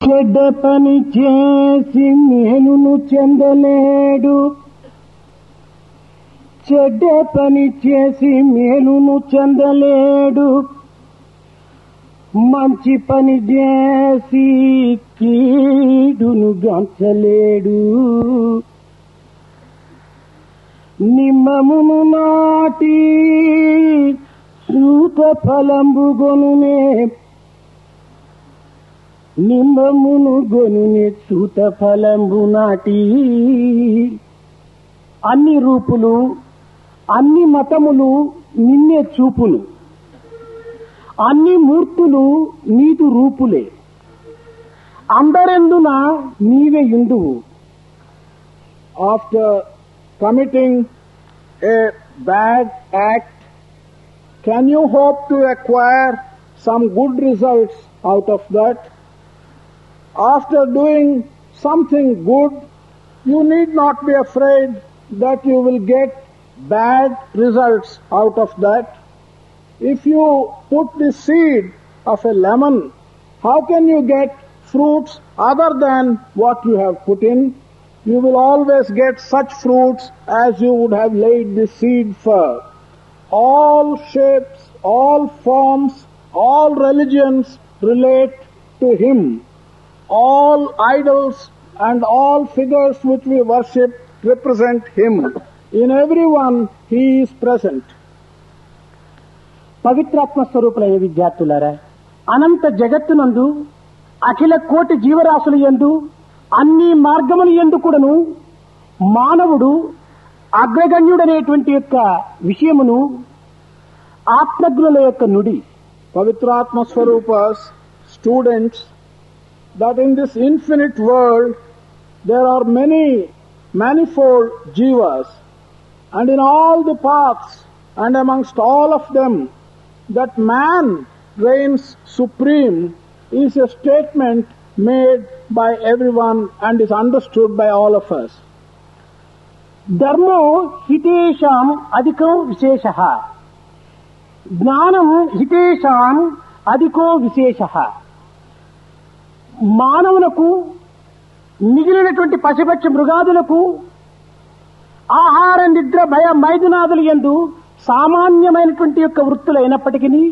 చెడ్డ పని చేసి మేలును చెందలేడు, చెడ్డ పని చేసి మేలును చెందలేడు, మంచి పని చేసి కీడును గంచలేడు. నిమ్మమును నాటి సూత ఫలంబు గొనునే, నిమ్మమును గొనునే సూత ఫలంబు నాటి. అన్ని రూపులు, అన్ని మతములు నిన్నే చూపులు, అన్ని మూర్తులు నీదు రూపులే, అందరెందున నీవే యుందువు. After committing a bad act, can you hope to acquire some good results out of that? After doing something good, you need not be afraid that you will get bad results out of that. If you put the seed of a lemon, how can you get fruits other than what you have put in? You will always get such fruits as you would have laid the seed for. All shapes, all forms, all religions relate to Him. All idols and all figures which we worship represent Him. In everyone He is present. పవిత్రాత్మ స్వరూపులైన విద్యార్థులారా, అనంత జగత్తునందు అఖిల కోటి జీవరాశుల యందు అన్ని మార్గముల యందు కూడాను మానవుడు అగ్రగణ్యుడనేటువంటి యొక్క విషయమును ఆత్మజ్ఞుల యొక్క నుడి. Pavitratma Swarupas, students, that in this infinite world there are many manifold jivas, and in all the paths and amongst all of them that man reigns supreme is a statement made by everyone and is understood by all of us. ధర్మో హితేషాం అధికో విశేషః, జ్ఞానం హితేషాం అధికో విశేషః. మానవులకు మిగిలినటువంటి పశుపక్ష మృగాదులకు ఆహార నిద్ర భయ మైదునాదులు యందు సామాన్యమైనటువంటి యొక్క వృత్తులైనప్పటికీ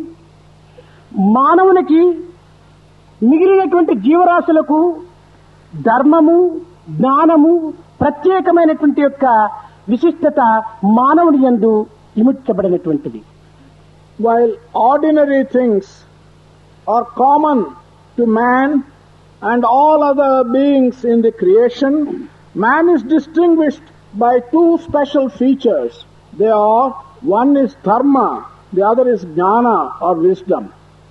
మానవునికి మిగిలినటువంటి జీవరాశులకు ధర్మము జ్ఞానము ప్రత్యేకమైనటువంటి యొక్క విశిష్టత మానవుని యందు ఇముడ్చబడినటువంటిది. While ordinary things are common to man and all other beings in the creation, man is distinguished by two special features. They are, one is dharma, the other is jnana or wisdom.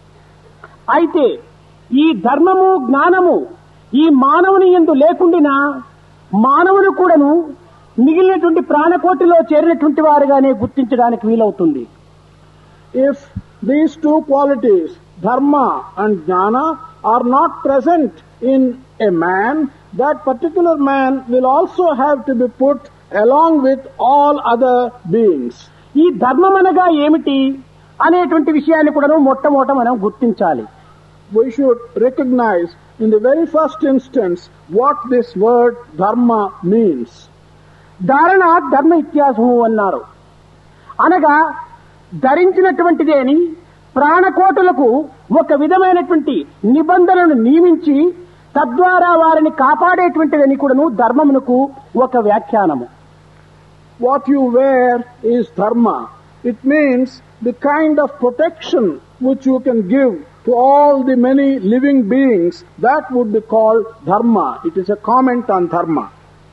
అయితే ఈ ధర్మము జ్ఞానము ఈ మానవుని యందు లేకుండినా మానవులు కూడాను మిగిలినటువంటి ప్రాణకోటిలో చేరినటువంటి వారుగానే గుర్తించడానికి వీలవుతుంది. If these two qualities, dharma and jnana, are not present in a man, that particular man will also have to be put along with all other beings. ఈ ధర్మం అనగా ఏమిటి అనేటువంటి విషయాన్ని కూడా మొట్టమొదట మనం గుర్తించాలి. We should recognize in the very first instance what this word dharma means. ధారణ ధర్మ ఇత్యాసము అన్నారు. అనగా ధరించినటువంటిది అని ప్రాణకోటులకు ఒక విధమైనటువంటి నిబంధనలను నియమించి తద్వారా వారిని కాపాడేటువంటిదని కూడాను ధర్మమునకు ఒక వ్యాఖ్యానము. What you wear is dharma. It means the kind of protection which you can give to all the many living beings, that would be called dharma. It is a comment on dharma.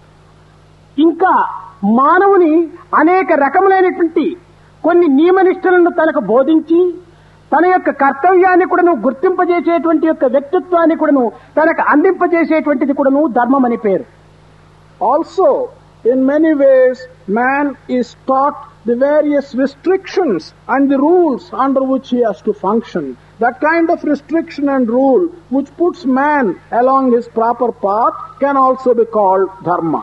ఇంకా మానవుని అనేక రకములైనటువంటి కొన్ని నియమనిష్టలను తనకు బోధించి తన యొక్క కర్తవ్యాన్ని కూడాను గుర్తింపజేసేటువంటి యొక్క వ్యక్తిత్వాన్ని కూడాను తనకు అందింపజేసేటువంటిది కూడాను ధర్మం అని పేరు. Also, in many ways, man is taught the various restrictions and the rules under which he has to function. That kind of restriction and rule which puts man along his proper path can also be called dharma.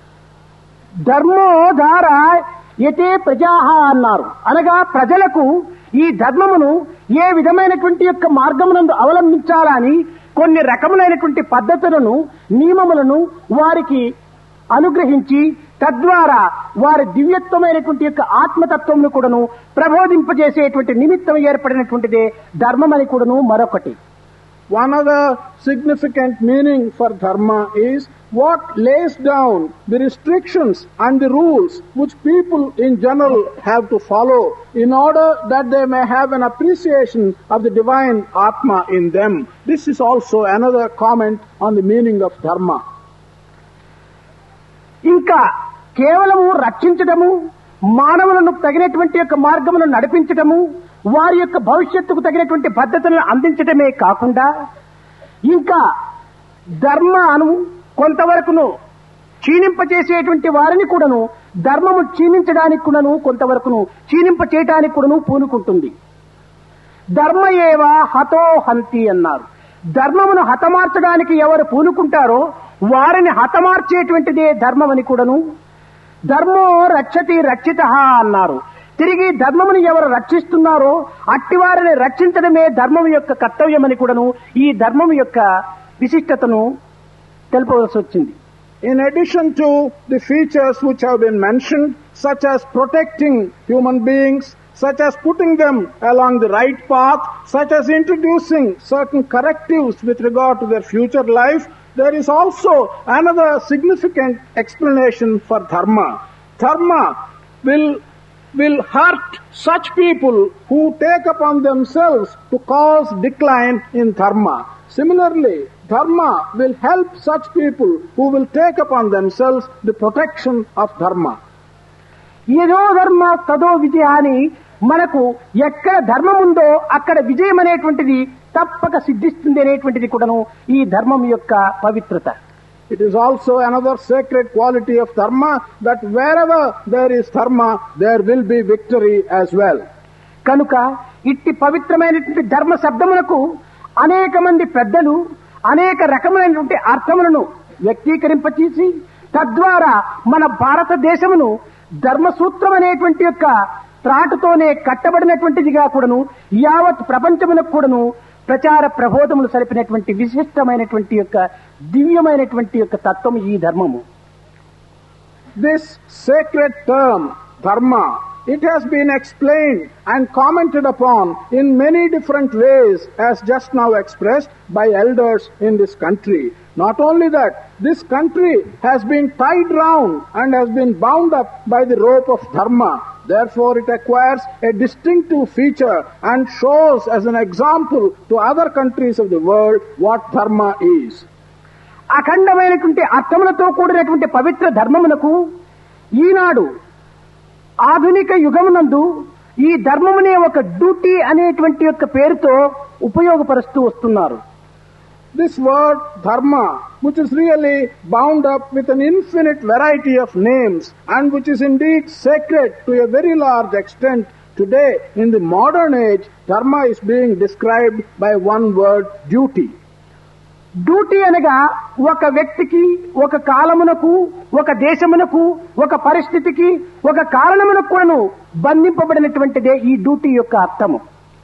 ధర్మో ధార యతే ప్రజాహ అన్నారు. అనగా ప్రజలకు ఈ ధర్మమును ఏ విధమైనటువంటి యొక్క మార్గమునందు అవలంబించాలని కొన్ని రకములైనటువంటి పద్ధతులను నియమములను వారికి అనుగ్రహించి తద్వారా వారి దివ్యత్వమైనటువంటి యొక్క ఆత్మతత్వమును కూడాను ప్రబోధింపజేసేటువంటి నిమిత్తం ఏర్పడినటువంటిదే ధర్మం అని కూడాను మరొకటి. One other significant meaning for dharma is what lays down the restrictions and the rules which people in general have to follow in order that they may have an appreciation of the divine Atma in them. This is also another comment on the meaning of dharma. ఇంకా కేవలము రక్షించడము, మానవులను తగినటువంటి యొక్క మార్గములను నడిపించడము, వారి యొక్క భవిష్యత్తుకు తగినటువంటి పద్ధతులను అందించడమే కాకుండా ఇంకా ధర్మాను కొంతవరకును క్షీణింపచేసేటువంటి వారిని కూడాను ధర్మము క్షీణించడానికి కూడాను కొంతవరకును క్షీణింపచేయడానికి కూడాను పూనుకుంటుంది. ధర్మ ఏవ హతో హంతి అన్నారు. ధర్మమును హతమార్చడానికి ఎవరు పూనుకుంటారో వారిని హతమార్చేటువంటిదే ధర్మం అని కూడాను. ధర్మో రక్షతి రక్షితః అన్నారు. తిరిగి ధర్మమును ఎవరు రక్షిస్తున్నారో అట్టివారిని రక్షించడమే ధర్మం యొక్క కర్తవ్యమని కూడాను ఈ ధర్మం యొక్క విశిష్టతను తెలుపవలసి వచ్చింది. In addition to the features which have been mentioned, such as protecting human beings, such as putting them along the right path, such as introducing certain correctives with regard to their future life, there is also another significant explanation for dharma. Dharma will hurt such people who take upon themselves to cause decline in dharma. Similarly, dharma will help such people who will take upon themselves the protection of dharma. ఏదో ధర్మ తదో విజయ అని మనకు ఎక్కడ ధర్మం ఉందో అక్కడ విజయం అనేటువంటిది తప్పక సిద్ధిస్తుంది అనేటువంటిది కూడాను ఈ ధర్మం యొక్క పవిత్రత. It is also another sacred quality of dharma that wherever there is dharma, there will be victory as well. కనుక ఇట్టి పవిత్రమైనటువంటి ధర్మ శబ్దములకు అనేక మంది పెద్దలు అనేక రకములైనటువంటి అర్థములను వ్యక్తీకరింపచేసి తద్వారా మన భారతదేశమును ధర్మసూత్రం అనేటువంటి యొక్క త్రాటుతోనే కట్టబడినటువంటిదిగా కూడాను యావత్ ప్రపంచమునకు కూడాను ప్రచార ప్రబోధములు సరిపినటువంటి విశిష్టమైనటువంటి యొక్క దివ్యమైనటువంటి యొక్క తత్వం ఈ ధర్మము. This sacred term, dharma, it has been explained and commented upon in many different ways as just now expressed by elders in this country. Not only that, this country has been tied round and has been bound up by the rope of dharma. Therefore, it acquires a distinctive feature and shows as an example to other countries of the world what dharma is. అఖండమైనటువంటి అర్థములతో కూడినటువంటి పవిత్ర ధర్మమునకు ఈనాడు ఆధునిక యుగమునందు ఈ ధర్మమునే ఒక duty అనేటువంటి యొక్క పేరుతో ఉపయోగపరుస్తూ వస్తున్నారు. This word dharma, which is really bound up with an infinite variety of names and which is indeed sacred to a very large extent, today in the modern age, dharma is being described by one word, duty. Duty అనగా ఒక వ్యక్తికి, ఒక కాలమునకు, ఒక దేశమునకు, ఒక పరిస్థితికి, ఒక కారణమునకు కూడాను బంధింపబడినటువంటిదే ఈ డ్యూటీ యొక్క అర్థము.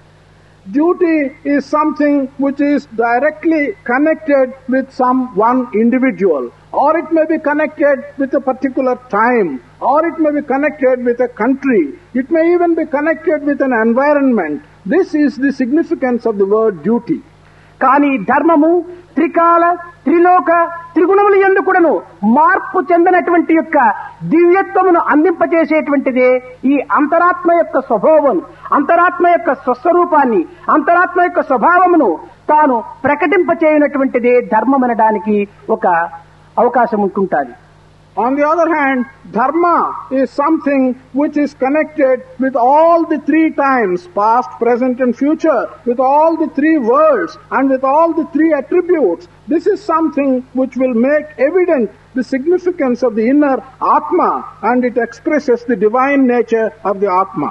Duty is something which is directly connected with one individual, or it may be connected with a particular time, or it may be connected with a country, it may even be connected with an environment. This is the significance of the word duty. కానీ ధర్మము త్రికాల, త్రిలోక, త్రిగుణముల యందు కూడాను మార్పు చెందినటువంటి యొక్క దివ్యత్వమును అందింపచేసేటువంటిదే ఈ అంతరాత్మ యొక్క స్వభావం, అంతరాత్మ యొక్క స్వస్వరూపాన్ని, అంతరాత్మ యొక్క స్వభావమును తాను ప్రకటింపచేయనటువంటిదే ధర్మం అనడానికి ఒక అవకాశం ఉంటుంటుంది. On the other hand, dharma is something which is connected with all the three times, past, present and future, with all the three worlds and with all the three attributes. This is something which will make evident the significance of the inner Atma, and it expresses the divine nature of the Atma.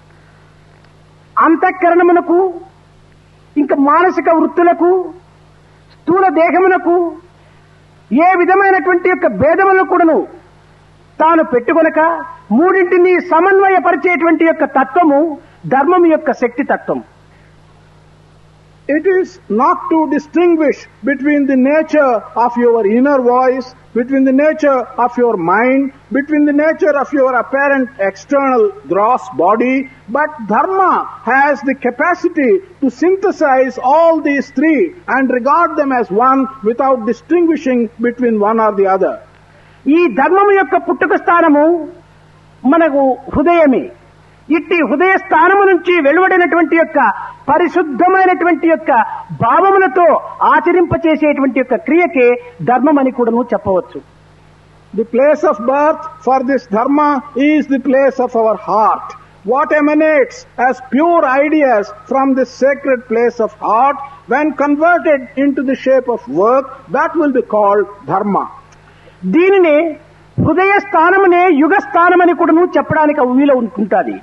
అంతఃకరణమునకు, ఇంకా మానసిక వృత్తులకు, స్థూల దేహమునకు ఏ విధమైనటువంటి యొక్క భేదములను కూడాను తాను పెట్టుకొనక మూడింటిని సమన్వయపరిచేటువంటి యొక్క తత్వము ధర్మం యొక్క శక్తి తత్వం. It is not to distinguish between the nature of your inner voice, between the nature of your mind, between the nature of your apparent external gross body, but dharma has the capacity to synthesize all these three and regard them as one without distinguishing between one or the other. ఈ ధర్మము యొక్క పుట్టుక స్థానము మనకు హృదయమే. ఇట్టి హృదయ స్థానము నుంచి వెలువడినటువంటి యొక్క పరిశుద్ధమైనటువంటి యొక్క భావములతో ఆచరింపచేసేటువంటి యొక్క క్రియకే ధర్మం అని కూడాను చెప్పవచ్చు. The place of birth for this dharma is the place of our heart. What emanates as pure ideas from this sacred place of heart, when converted into the shape of work, that will be called dharma. దీనినే హృదయ స్థానమునే యుగ స్థానమని కూడాను చెప్పడానికి వీలు ఉంటుంది.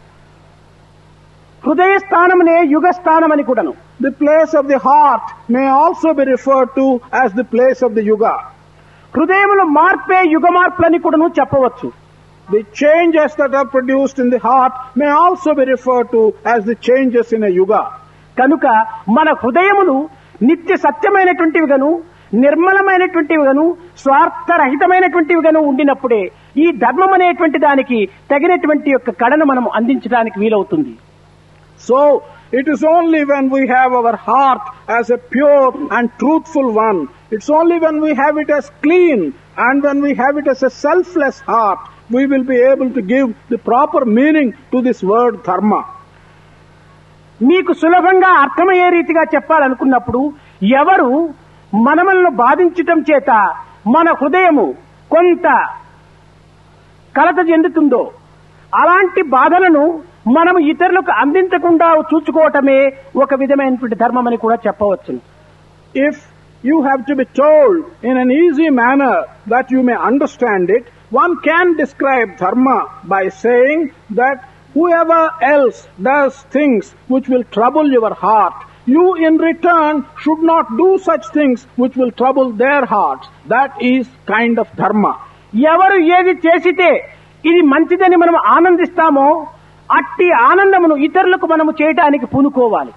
హృదయ స్థానమునే యుగ స్థానమని కూడాను. The place of the heart may also be referred to as the place of the yuga. హృదయములో మార్పే యుగ మార్పులని కూడాను చెప్పవచ్చు. The changes that are produced in the heart may also be referred to as the changes in a yuga. కనుక మన హృదయములు నిత్య సత్యమైనటువంటివిగాను, నిర్మలమైనటువంటివిగాను, స్వార్థరహితమైనటువంటివిగాను ఉండినప్పుడే ఈ ధర్మం అనేటువంటి దానికి తగినటువంటి యొక్క కళను మనం అందించడానికి వీలవుతుంది. So, it is only when we have our heart as a pure and truthful one, it's only when we have it as clean and when we have it as a selfless heart, we will be able to give the proper meaning to this word dharma. మీకు సులభంగా అర్థమయ్యే రీతిగా చెప్పాలనుకున్నప్పుడు, ఎవరు మనమలను బాధించటం చేత మన హృదయము కొంత కలత చెందుతుందో అలాంటి బాధలను మనం ఇతరులకు అందించకుండా చూసుకోవటమే ఒక విధమైనటువంటి ధర్మం అని కూడా చెప్పవచ్చు. If you have to be told in an easy manner that you may understand it, one can describe dharma by saying that whoever else does things which will trouble your heart, you in return should not do such things which will trouble their hearts. That is kind of dharma. ఎవరు ఏది చేసితే ఇది మంచిదని మనం ఆనందిస్తామో అట్టి ఆనందమును ఇతరులకు మనము చేయడానికి పూనుకోవాలి.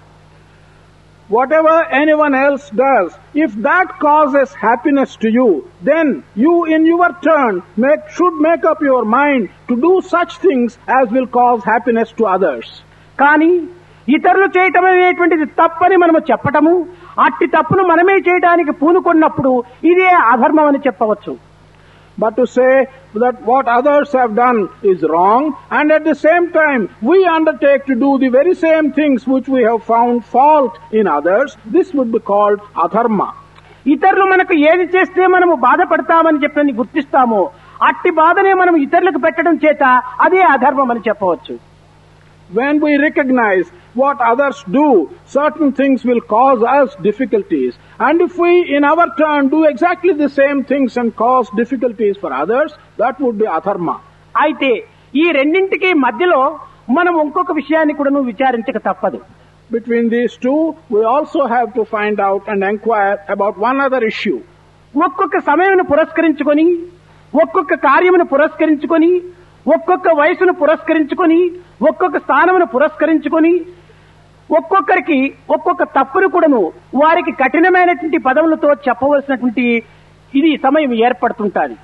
Whatever anyone else does, if that causes happiness to you, then you in your turn should make up your mind to do such things as will cause happiness to others. కానీ ఇతరులు చేయటం అనేటువంటిది తప్పని మనము చెప్పటము, అట్టి తప్పును మనమే చేయడానికి పూనుకున్నప్పుడు ఇదే అధర్మం అని చెప్పవచ్చు. But to say that what others have done is wrong, and at the same time we undertake to do the very same things which we have found fault in others, this would be called adharma. ఇతరులు మనకు ఏది చేస్తే మనము బాధపడతామని చెప్పని గుర్తిస్తామో అట్టి బాధనే మనం ఇతరులకు పెట్టడం చేత అదే అధర్మం అని చెప్పవచ్చు. When we recognize what others do, certain things will cause us difficulties. And if we in our turn do exactly the same things and cause difficulties for others, that would be adharma. అయితే ఈ రెండింటికి మధ్యలో మనం ఇంకొక విషయాన్ని కూడా విచారించక తప్పదు. Between these two, we also have to find out and inquire about one other issue. ఒక్కొక్క సమయమును పురస్కరించుకొని, ఒక్కొక్క కార్యమును పురస్కరించుకొని, ఒక్కొక్క వయసును పురస్కరించుకొని, ఒక్కొక్క స్థానమును పురస్కరించుకొని, ఒక్కొక్కరికి ఒక్కొక్క తప్పును కూడాను వారికి కఠినమైనటువంటి పదములతో చెప్పవలసినటువంటి ఇది సమయం ఏర్పడుతుంటాది.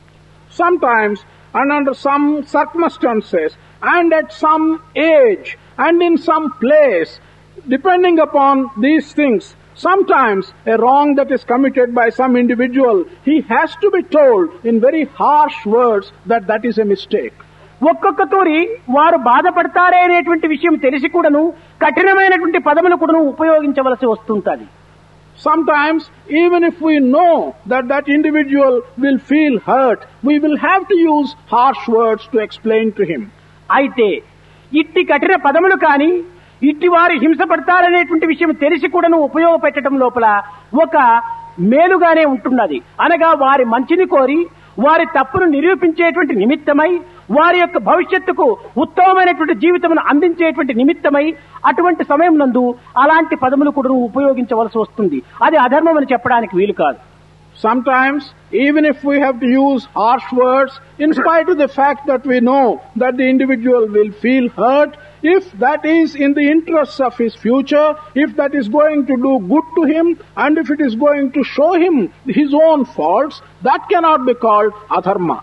Sometimes and under some circumstances and at some age and in some place, depending upon these things, sometimes a wrong that is committed by some individual, he has to be told in very harsh words that that is a mistake. ఒక్కొక్క తూరి వారు బాధపడతారే అనేటువంటి విషయం తెలిసి కూడాను కఠినమైనటువంటి పదములు కూడాను ఉపయోగించవలసి వస్తుంటది. Sometimes, even if we know that that individual will feel hurt, we will have to use harsh words to explain to him. అయితే ఇట్టి కఠిన పదములు కాని ఇట్టి వారు హింసపడతారనేటువంటి విషయం తెలిసి కూడాను ఉపయోగపెట్టడం లోపల ఒక మేలుగానే ఉంటున్నది. అనగా వారి మంచిని కోరి వారి తప్పును నిరూపించేటువంటి నిమిత్తమై, వారి యొక్క భవిష్యత్తుకు ఉత్తమమైనటువంటి జీవితమును అందించేటువంటి నిమిత్తమై అటువంటి సమయం నందు అలాంటి పదములు కూడా ఉపయోగించవలసి వస్తుంది. అది అధర్మం అని చెప్పడానికి వీలు కాదు. Sometimes, even if we have to use harsh words, in spite of the fact that we know that the individual will feel hurt, if that is in the interests of his future, if that is going to do good to him, and if it is going to show him his own faults, that cannot be called adharma.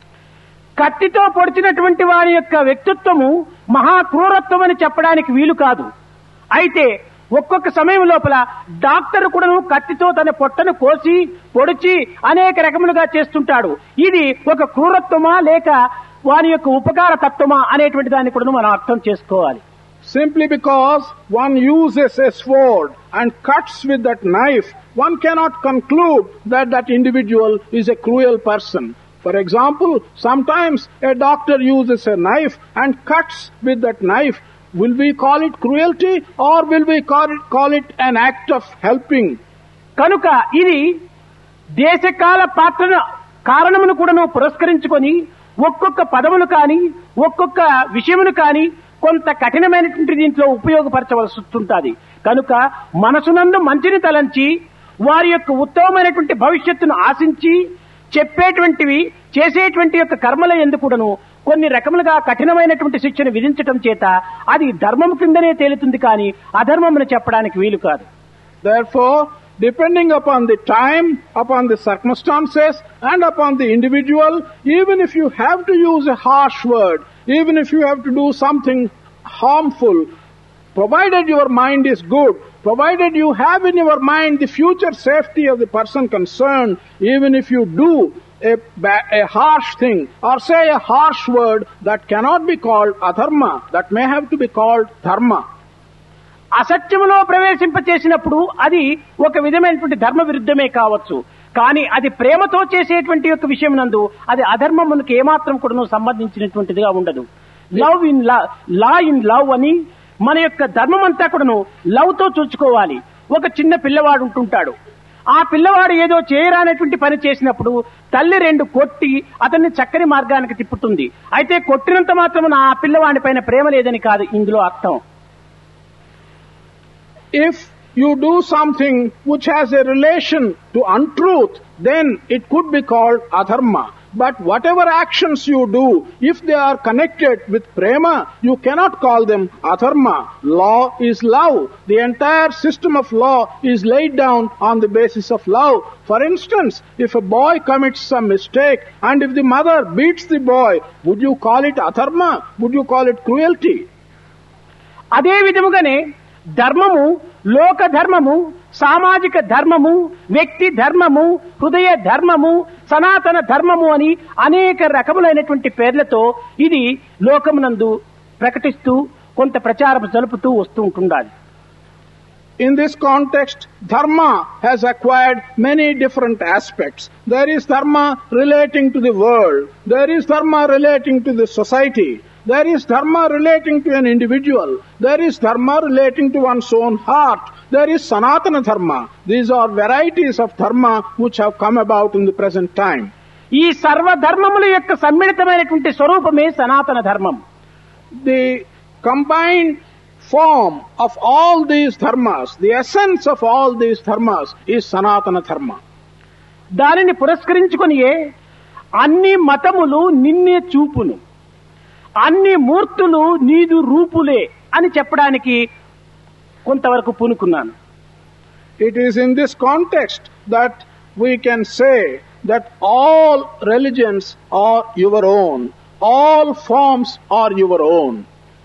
కత్తితో పొడిచినటువంటి వారి యొక్క వ్యక్తిత్వము మహా క్రూరత్వం అని చెప్పడానికి వీలు కాదు. అయితే ఒక్కొక్క సమయం లోపల డాక్టర్ కూడాను కత్తితో తన పొట్టను కోసి పొడిచి అనేక రకములుగా చేస్తుంటాడు. ఇది ఒక క్రూరత్వమా లేక వారి యొక్క ఉపకార తత్వమా అనేటువంటి దాన్ని కూడా మనం అర్థం చేసుకోవాలి. Simply because one uses a sword and cuts with that knife, one cannot conclude that that individual is a cruel person. For example, sometimes a doctor uses a knife and cuts with that knife. Will we call it cruelty or will we call it an act of helping? కనుక ఇది దేశకాల పాత్రను కారణమును కూడాను పురస్కరించుకొని ఒక్కొక్క పదమును కాని ఒక్కొక్క విషయమును కాని కొంత కఠినమైనటువంటి దీంట్లో ఉపయోగపరచవలసి ఉంటుంది. కనుక మనసునందు మంచిని తలంచి వారి యొక్క ఉత్తమమైనటువంటి భవిష్యత్తును ఆశించి చెప్పేటువంటివి చేసేటువంటి యొక్క కర్మల ఎందుకుడను కొన్ని రకములుగా కఠినమైనటువంటి శిక్షను విధించటం చేత అది ధర్మం కిందనే తేలుతుంది కానీ అధర్మమును చెప్పడానికి వీలు కాదు. Therefore, depending upon the time, upon the circumstances, and upon the individual, even if you have to use a harsh word, even if you have to do something harmful, provided your mind is good, provided you have in your mind the future safety of the person concerned, even if you do a harsh thing or say a harsh word, that cannot be called adharma, that may have to be called dharma. అసత్యములో ప్రవేశింపచేసినప్పుడు అది ఒక విధమైనటువంటి ధర్మ విరుద్ధమే కావచ్చు. కానీ అది ప్రేమతో చేసేటువంటి యొక్క విషయం నందు అది అధర్మమునకు ఏమాత్రం కూడా సంబంధించినటువంటిదిగా ఉండదు. Love in law in love అని మన యొక్క ధర్మం అంతా కూడాను లవ్ తో చూసుకోవాలి. ఒక చిన్న పిల్లవాడు ఉంటుంటాడు. ఆ పిల్లవాడు ఏదో చేయరానటువంటి పని చేసినప్పుడు తల్లి రెండు కొట్టి అతన్ని చక్కని మార్గానికి తిప్పుతుంది. అయితే కొట్టినంత మాత్రమున ఆ పిల్లవాడి పైన ప్రేమ లేదని కాదు ఇందులో అర్థం. If you do something which has a relation to untruth, then it could be called adharma. But whatever actions you do, if they are connected with prema, you cannot call them adharma. Law is love. The entire system of law is laid down on the basis of love. For instance, if a boy commits some mistake and if the mother beats the boy, would you call it adharma? Would you call it cruelty? అదే విధముగానే ధర్మము, లోక ధర్మము, సామాజిక ధర్మము, వ్యక్తి ధర్మము, హృదయ ధర్మము, సనాతన ధర్మము అని అనేక రకములైనటువంటి పేర్లతో ఇది లోకమునందు ప్రకటిస్తూ కొంత ప్రచారం జరుపుతూ వస్తూ ఉంటుండాలి. In this context, dharma has acquired many different aspects. There is dharma relating to the world. There is dharma relating to the society. There is dharma relating to an individual. There is dharma relating to one's own heart. There is sanatana dharma. These are varieties of dharma which have come about in the present time. ఈ సర్వధర్మముల యొక్క సమ్మిళితమైనటువంటి స్వరూపమే సనాతన ధర్మం. The combined form of all these dharmas, the essence of all these dharmas is sanatana dharma. దానిని పురస్కరించుకొనియే అన్ని మతములు నిన్నే చూపును, అన్ని మూర్తులు నీదు రూపులే అని చెప్పడానికి కొంతవరకు పూనుకున్నాను. It is in this context that we can say that all religions are your own, all forms are your own.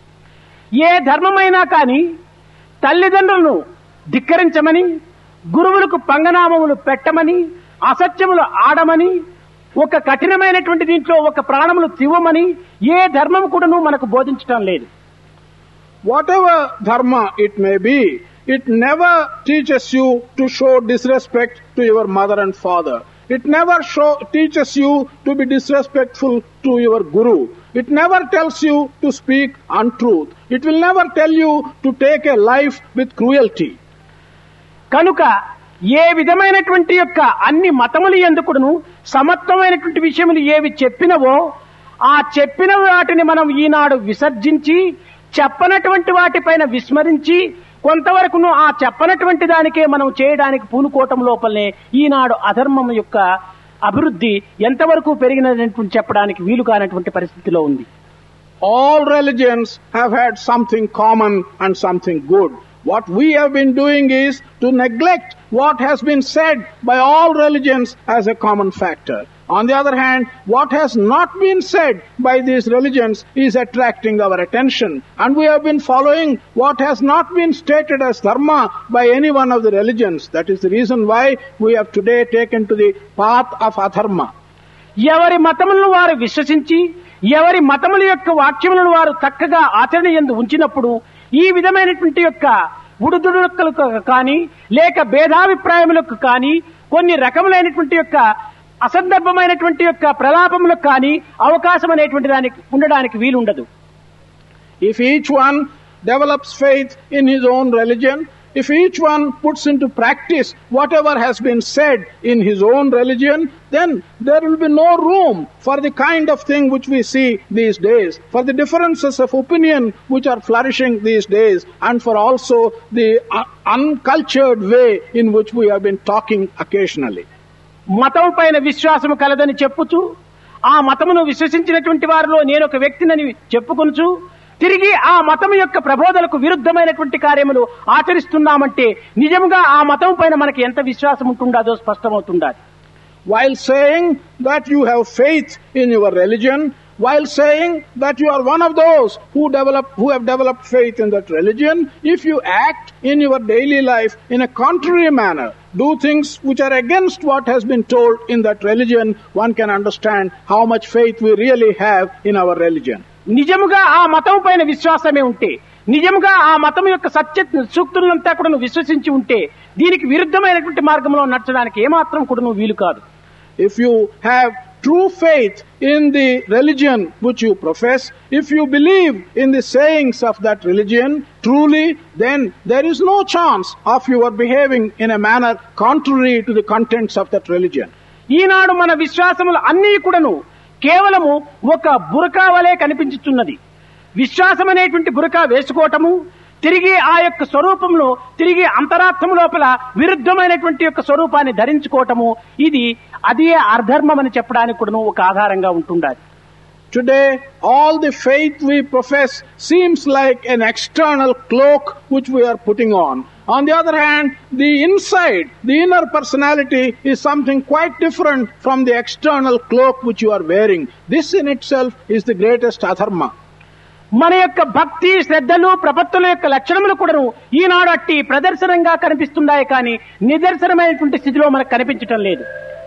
ఏ ధర్మమైనా కానీ తల్లిదండ్రులను ధిక్కరించమని, గురువులకు పంగనామములు పెట్టమని, అసత్యములు ఆడమని, ఒక కఠినమైనటువంటి దీంట్లో ఒక ప్రాణములు తివ్వమని ఏ ధర్మం కూడాను మనకు బోధించడం లేదు. Whatever dharma it may be, it never teaches you to show disrespect to your mother and father. It never teaches you to be disrespectful to your guru. It never tells you to speak untruth. It will never tell you to take a life with cruelty. కనుక ఏ విధమైనటువంటి యొక్క అన్ని మతములు ఎందుకును సమత్వమైనటువంటి విషయములు ఏవి చెప్పినవో ఆ చెప్పిన వాటిని మనం ఈనాడు విసర్జించి చెప్పనటువంటి వాటిపైన విస్మరించి కొంతవరకును ఆ చెప్పనటువంటి దానికే మనం చేయడానికి పూనుకోవటం లోపలనే ఈనాడు అధర్మం యొక్క అభివృద్ధి ఎంతవరకు పెరిగినటువంటి చెప్పడానికి వీలు కానటువంటి పరిస్థితిలో ఉంది. all religions have had something common and something good. What we have been doing is to neglect what has been said by all religions as a common factor. On the other hand, what has not been said by these religions is attracting our attention, and we have been following what has not been stated as dharma by any one of the religions. That is the reason why we have today taken to the path of adharma. ఎవరి మతములను వారు విశ్వసించి ఎవరి మతముల యొక్క వాక్యములను వారు చక్కగా ఆచరణ యందు ఉంచినప్పుడు ఈ విధమైనటువంటి యొక్క ఉడుదుడుకులకు కానీ లేక భేదాభిప్రాయములకు కానీ కొన్ని రకములైనటువంటి యొక్క అసందర్భమైనటువంటి యొక్క ప్రలాపములకు కానీ అవకాశం అనేటువంటి దానికి ఉండడానికి వీలుండదు. If each one develops faith in his own religion, if each one puts into practice whatever has been said in his own religion, then there will be no room for the kind of thing which we see these days, for the differences of opinion which are flourishing these days, and for also the uncultured way in which we have been talking occasionally. మతం పైన విశ్వాసము కలదని చెప్పుచు ఆ మతమును విశ్వసించినటువంటి వారిలో నేను ఒక వ్యక్తినని చెప్పుకొనుచు తిరిగి ఆ మతం యొక్క ప్రబోధలకు విరుద్ధమైనటువంటి కార్యములు ఆచరిస్తున్నామంటే నిజంగా ఆ మతం పైన మనకి ఎంత విశ్వాసం ఉంటుందో స్పష్టమవుతుండాలి. While saying that you have faith in your religion, while saying that you are one of those who have developed faith in that religion, if you act in your daily life in a contrary manner, do things which are against what has been told in that religion, one can understand how much faith we really have in our religion. నిజముగా ఆ మతం పైన విశ్వాసమే ఉంటే నిజముగా ఆ మతం యొక్క సత్య సూక్తులంతా కూడా నువ్వు విశ్వసించి ఉంటే దీనికి విరుద్ధమైనటువంటి మార్గంలో నడచడానికి ఏమాత్రం కూడా నువ్వు వీలు కాదు. If you have true faith in the religion which you profess, if you believe in the sayings of that religion truly, then there is no chance of your behaving in a manner contrary to the contents of that religion. ఈనాడు మన విశ్వాసములు అన్నీ కూడాను కేవలము ఒక బురకా వలె కనిపించుతున్నది. విశ్వాసం అనేటువంటి బురకా వేసుకోవటము తిరిగి ఆ యొక్క స్వరూపంలో తిరిగి అంతరాత్మ లోపల విరుద్ధమైనటువంటి యొక్క స్వరూపాన్ని ధరించుకోవటము ఇది అదే అధర్మం అని చెప్పడానికి కూడా ఒక ఆధారంగా ఉంటుండాలి. Today, all the faith we profess seems like an external cloak which we are putting on. On the other hand, the inside, the inner personality is something quite different from the external cloak which you are wearing. This in itself is the greatest adharma. మన యొక్క భక్తి శ్రద్ధలు ప్రపత్తుల యొక్క లక్షణములు కూడాను ఈనాడు అట్టి ప్రదర్శనంగా కనిపిస్తున్నాయి కానీ నిదర్శనమైనటువంటి స్థితిలో మనకు కనిపించటం లేదు.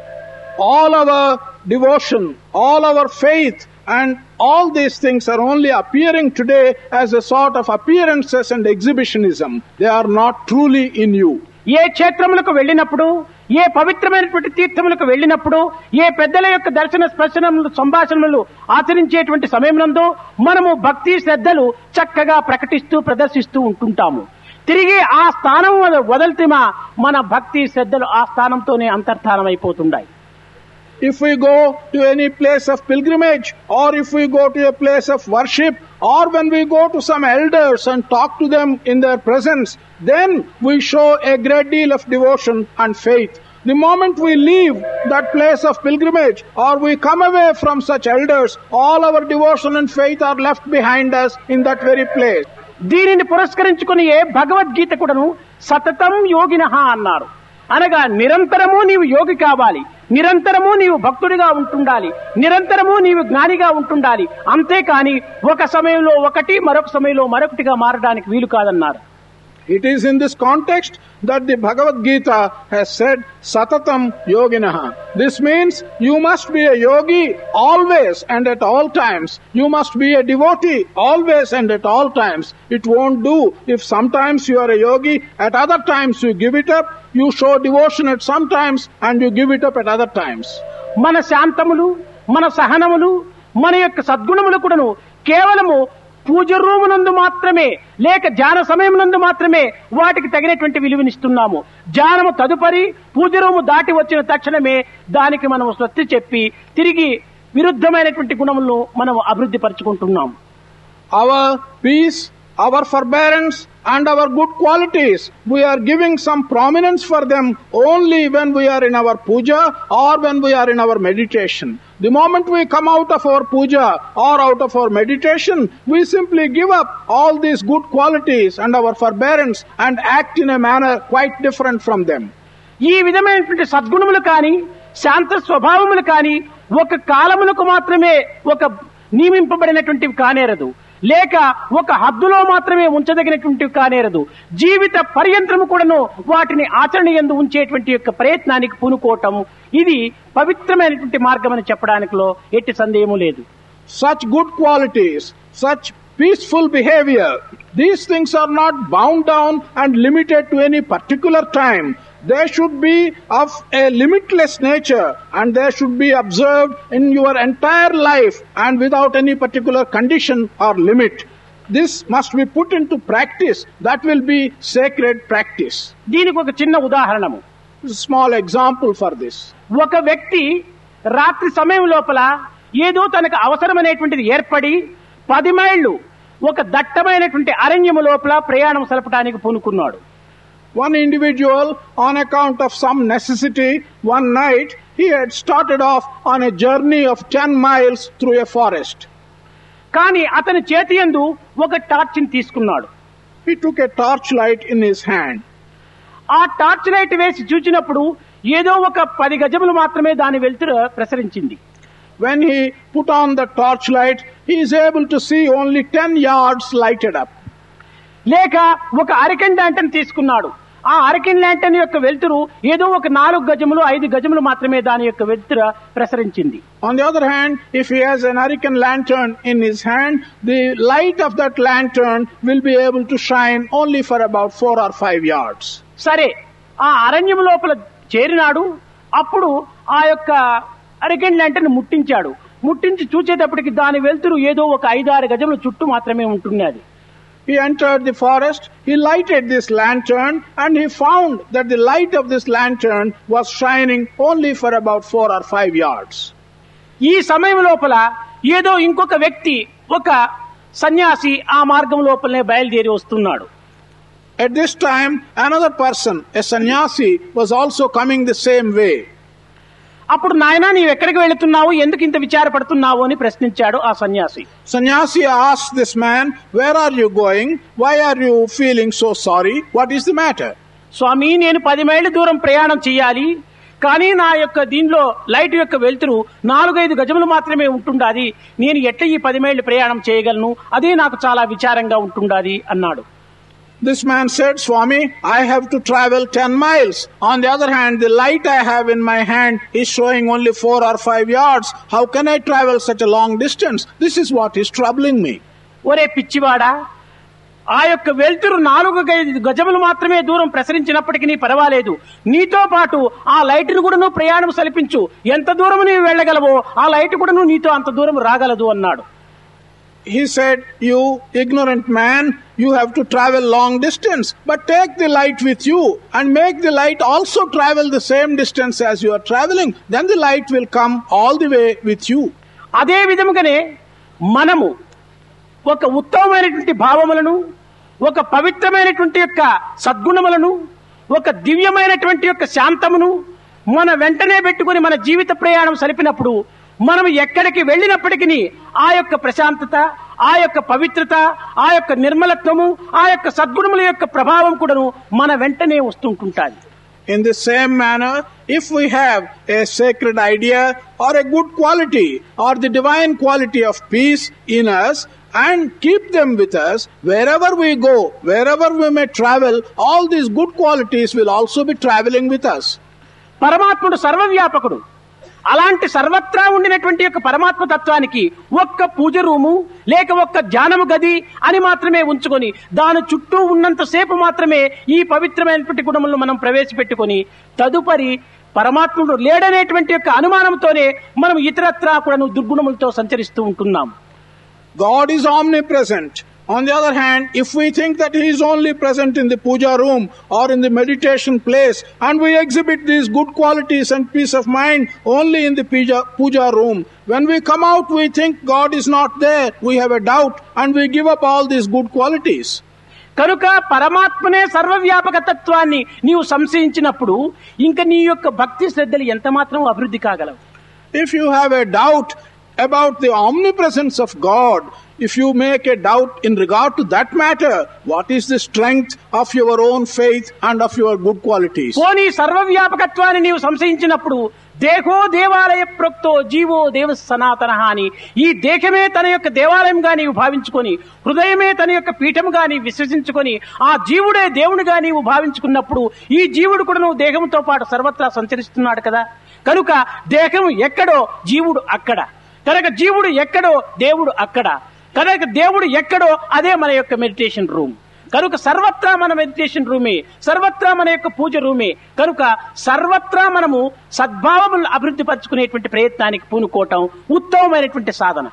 All our devotion, all our faith and all these things are only appearing today as a sort of appearances and exhibitionism. They are not truly in you. ఏ క్షేత్రములకు వెళ్ళినప్పుడు ఏ పవిత్రమైనటువంటి తీర్థములకు వెళ్ళినప్పుడు ఏ పెద్దల యొక్క దర్శన స్పర్శనములు సంభాషణలు ఆచరించేటువంటి సమయంలో మనము భక్తి శ్రద్ధలు చక్కగా ప్రకటిస్తూ ప్రదర్శిస్తూ ఉంటుంటాము. తిరిగి ఆ స్థానం వదలితేమా మన భక్తి శ్రద్ధలు ఆ స్థానంతోనే అంతర్ధానం అయిపోతుంటాయి. If we go to any place of pilgrimage, or if we go to a place of worship, or when we go to some elders and talk to them in their presence, then we show a great deal of devotion and faith. The moment we leave that place of pilgrimage, or we come away from such elders, all our devotion and faith are left behind us in that very place. దీనిని పురస్కరించుకుని భగవద్గీత కూడాను సతతం యోగినః అన్నారు. అనగా నిరంతరము నీవు యోగి కావాలి, నిరంతరము నీవు భక్తుడిగా ఉంటుండాలి, నిరంతరము నీవు జ్ఞానిగా ఉంటుండాలి, అంతేకాని ఒక సమయంలో ఒకటి మరొక సమయంలో మరొకటిగా మారడానికి వీలు కాదన్నారు. It is in this context that the Bhagavad Gita has said, Satatam Yoginaha. This means you must be a yogi always and at all times. You must be a devotee always and at all times. It won't do if sometimes you are a yogi, at other times you give it up. You show devotion at some times and you give it up at other times. మన శాంతములు, మన సహనములు, మన యొక్క సద్గుణములు కూడాను కేవలము పూజ రూమునందు మాత్రమే లేక ధ్యాన సమయం నందు మాత్రమే వాటికి తగినటువంటి విలువనిస్తున్నాము. ధ్యానము తదుపరి పూజ రూము దాటి వచ్చిన తక్షణమే దానికి మనం స్వస్తి చెప్పి తిరిగి విరుద్ధమైనటువంటి గుణములను మనం అభివృద్ధి పరుచుకుంటున్నాం. Our peace, our forbearance and our good qualities, we are giving some prominence for them only when we are in our puja or when we are in our meditation. The moment we come out of our puja or out of our meditation, we simply give up all these good qualities and our forbearance and act in a manner quite different from them. ఈ విధమైనటువంటి సద్గుణములు కానీ శాంత స్వభావములు కానీ ఒక కాలములకు మాత్రమే ఒక నియమింపబడినటువంటివి కానేరదు, లేక ఒక హద్దులో మాత్రమే ఉంచదగినటువంటివి కానేరదు. జీవిత పర్యంతరము కూడాను వాటిని ఆచరణ యందు ఉంచేటువంటి యొక్క ప్రయత్నానికి పూనుకోవటం ఇది పవిత్రమైనటువంటి మార్గం అని చెప్పడానికిలో ఎట్టి సందేహము లేదు. Such good qualities, such peaceful behavior, these things are not bound down and limited to any particular time. They should be of a limitless nature and they should be observed in your entire life and without any particular condition or limit. This must be put into practice. That will be sacred practice. దీనికి ఒక చిన్న ఉదాహరణము, Small example for this. ఒక వ్యక్తి రాత్రి సమయం లోపల ఏదో తనకు అవసరమైనటువంటిది ఏర్పడి 10 మైళ్ళు ఒక దట్టమైనటువంటి అరణ్యము లోపల ప్రయాణం సలపడానికి పూనుకున్నాడు. One individual, on account of some necessity, one night he had started off on a journey of 10 miles through a forest. కానీ అతని చేతి యందు ఒక టార్చిని తీసుకున్నాడు. He took a torchlight in his hand. ఆ టార్చ్ లైట్ వేసి చూచినప్పుడు ఏదో ఒక 10 గజములు మాత్రమే దాని వెలుతురు ప్రసరించింది. When he put on the torchlight, he is able to see only 10 yards lighted up. లేక ఒక అరకెన్ ల్యాంటర్న్ తీసుకున్నాడు. ఆ అరకెన్ ల్యాంటర్న్ యొక్క వెలుతురు ఏదో ఒక 4 గజములు 5 గజములు మాత్రమే దాని యొక్క వెలుతురు ప్రసరించింది. On the other hand, if he has an Hurricane lantern in his hand, the light of that lantern will be able to shine only for about 4 or 5 yards. సరే, ఆ అరణ్యం లోపల చేరినాడు. అప్పుడు ఆ యొక్క అరకెన్ ల్యాంటర్న్ ముట్టించాడు. ముట్టించి చూచేటప్పటికి దాని వెలుతురు ఏదో ఒక 5-6 గజముల చుట్టూ మాత్రమే ఉంటున్నది. He entered the forest, he lighted this lantern and he found that the light of this lantern was shining only for about 4 or 5 yards. ఈ సమయం లోపల ఏదో ఇంకొక వ్యక్తి, ఒక సన్యాసి ఆ మార్గం లోపలనే బయలుదేరి వస్తున్నాడు. At this time, another person, a sannyasi, was also coming the same way. అప్పుడు నాయనా నీవు ఎక్కడికి వెళుతున్నావు, ఎందుకు ఇంత విచారపడుతున్నావు అని ప్రశ్నించాడు ఆ సన్యాసి. Sannyasi asked this man, where are you going? Why are you feeling so sorry? What is the matter? స్వామి, నేను 10 మైళ్ళ దూరం ప్రయాణం చేయాలి, కానీ నా యొక్క దీనిలో లైట్ యొక్క వెలుతురు 4-5 గజములు మాత్రమే ఉంటుండాది. నేను ఎట్లా ఈ 10 మైళ్ళు ప్రయాణం చేయగలను, అదే నాకు చాలా విచారంగా ఉంటుండాది అన్నాడు. This man said, Swami, I have to travel 10 miles. On the other hand, the light I have in my hand is showing only 4 or 5 yards. How can I travel such a long distance? This is what is troubling me. ఒరే పిచ్చివాడా, ఆ యొక్క వెలుతురు 4-5 గజములు మాత్రమే దూరం ప్రసరించినప్పటికీ పర్వాలేదు, నీతో పాటు ఆ లైట్ ను కూడా నువ్వు ప్రయాణం సలిపించు. ఎంత దూరం నీవు వెళ్ళగలవో ఆ లైట్ కూడా నువ్వు నీతో అంత దూరం రాగలదు అన్నాడు. He said, you ignorant man, you have to travel long distance, but take the light with you and make the light also travel the same distance as you are traveling. Then the light will come all the way with you. అదే విధముగానే మనము ఒక ఉత్తమమైనటువంటి భావములను, ఒక పవిత్రమైనటువంటి యొక్క సద్గుణములను, ఒక దివ్యమైనటువంటి యొక్క శాంతమును మన వెంటనే పెట్టుకుని మన జీవిత ప్రయాణం సలిపినప్పుడు మనం ఎక్కడికి వెళ్ళినప్పటికీ ఆ యొక్క ప్రశాంతత, ఆ యొక్క పవిత్రత, ఆ యొక్క నిర్మలత్వము, ఆ యొక్క సద్గుణముల యొక్క ప్రభావం కూడాను మన వెంటనే వస్తుంటుంటాయి. In the same manner, if we have a sacred idea or a good quality or the divine quality of peace in us and keep them with us, wherever we go, wherever we may travel, all these good qualities will also be traveling with us. పరమాత్ముడు సర్వవ్యాపకుడు. అలాంటి సర్వత్రా ఉండినటువంటి యొక్క పరమాత్మ తత్వానికి ఒక్క పూజ room లేక ఒక్క ధ్యానము గది అని మాత్రమే ఉంచుకొని దాని చుట్టూ ఉన్నంతసేపు మాత్రమే ఈ పవిత్రమైనటువంటి గుణములను మనం ప్రవేశపెట్టుకొని తదుపరి పరమాత్ముడు లేడనేటువంటి యొక్క అనుమానంతోనే మనం ఇతరత్రా కూడా దుర్గుణములతో సంచరిస్తూ ఉంటున్నాం. God is omnipresent On the other hand, if we think that he is only present in the puja room or in the meditation place, and we exhibit these good qualities and peace of mind only in the puja room, when we come out we think God is not there, we have a doubt, and we give up all these good qualities. కనుక పరమాత్మనే సర్వవ్యాపక తత్వాన్ని నీవు సంశయించినప్పుడు ఇంకా నీ యొక్క భక్తి శ్రద్ధలు ఎంత మాత్రం అభివృద్ధి కాగలవు. If you have a doubt about the omnipresence of God, if you make a doubt in regard to that matter, what is the strength of your own faith and of your good qualities? పోనీ సర్వవ్యాపకత్వాన్ని నీవు సంశయించినప్పుడు దేహో దేవాలయ ప్రోక్తో GO దేవ సనాతన అని ఈ దేహమే తన యొక్క దేవాలయంగా నీవు భావించుకొని, హృదయమే తన యొక్క పీఠముగా నీవు విశ్వసించుకొని, ఆ జీవుడే దేవునిగా నీవు భావించుకున్నప్పుడు ఈ జీవుడు కూడా నువ్వు దేహంతో పాటు సర్వత్రా సంచరిస్తున్నాడు కదా. కనుక దేహం ఎక్కడో జీవుడు అక్కడ, కనుక జీవుడు ఎక్కడో దేవుడు అక్కడ, కనుక దేవుడు ఎక్కడో అదే మన యొక్క మెడిటేషన్ రూమ్. కనుక సర్వత్రా మన మెడిటేషన్ రూమే, సర్వత్రా మన యొక్క పూజ రూమే. కనుక సర్వత్రా మనము సద్భావములను అభివృద్ధి పరచుకునేటువంటి ప్రయత్నానికి పూనుకోవటం ఉత్తమమైనటువంటి సాధన.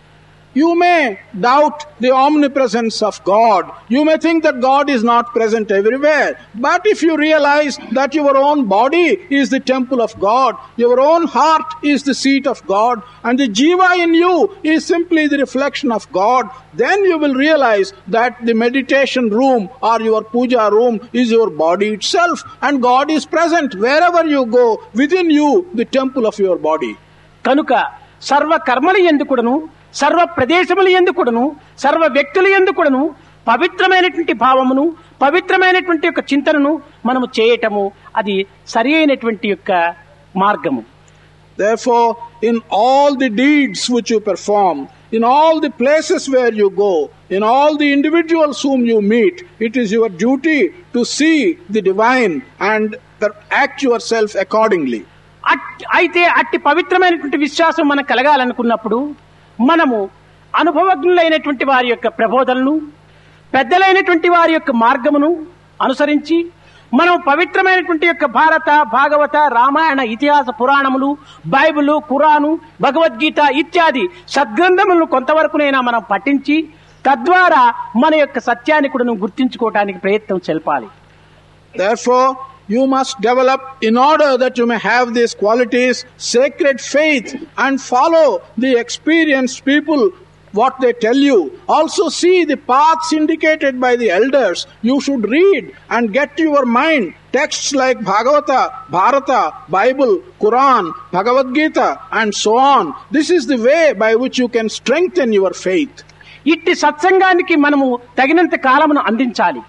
You may doubt the omnipresence of God. You may think that God is not present everywhere. But if you realize that your own body is the temple of God, your own heart is the seat of God, and the jiva in you is simply the reflection of God, then you will realize that the meditation room or your puja room is your body itself, and God is present wherever you go, within you, the temple of your body. కనుక సర్వ కర్మలు ఎందుకుడను, సర్వ ప్రదేశములు ఎందుకుడను, సర్వ వ్యక్తులు ఎందుకుడను పవిత్రమైనటువంటి భావమును, పవిత్రమైనటువంటి యొక్క చింతనను మనము చేయటము అది సరి అయినటువంటి యొక్క మార్గము. Therefore, in all the deeds which you perform, in all the places where you go, in all the individuals whom you meet, it is your duty to see the divine and act yourself accordingly. అయితే అట్టి పవిత్రమైనటువంటి విశ్వాసం మనకు కలగాలనుకున్నప్పుడు మనము అనుభవజ్ఞులైనటువంటి వారి యొక్క ప్రబోధనలు, పెద్దలైనటువంటి వారి యొక్క మార్గమును అనుసరించి మనం పవిత్రమైనటువంటి యొక్క భారత, భాగవత, రామాయణ, ఇతిహాస పురాణములు, బైబిలు, ఖురాను, భగవద్గీత ఇత్యాది సద్గ్రంథములను కొంతవరకునైనా మనం పఠించి తద్వారా మన యొక్క సత్యాన్ని కూడా గుర్తించుకోవడానికి ప్రయత్నం చేయాలి. Therefore, you must develop, in order that you may have these qualities, sacred faith and follow the experienced people, what they tell you. Also see the paths indicated by the elders. You should read and get to your mind texts like Bhagavata, Bharata, Bible, Quran, Bhagavad Gita and so on. This is the way by which you can strengthen your faith. ఇట్టి సత్సంగానికి మనము తగినంత కాలమును అందించాలి.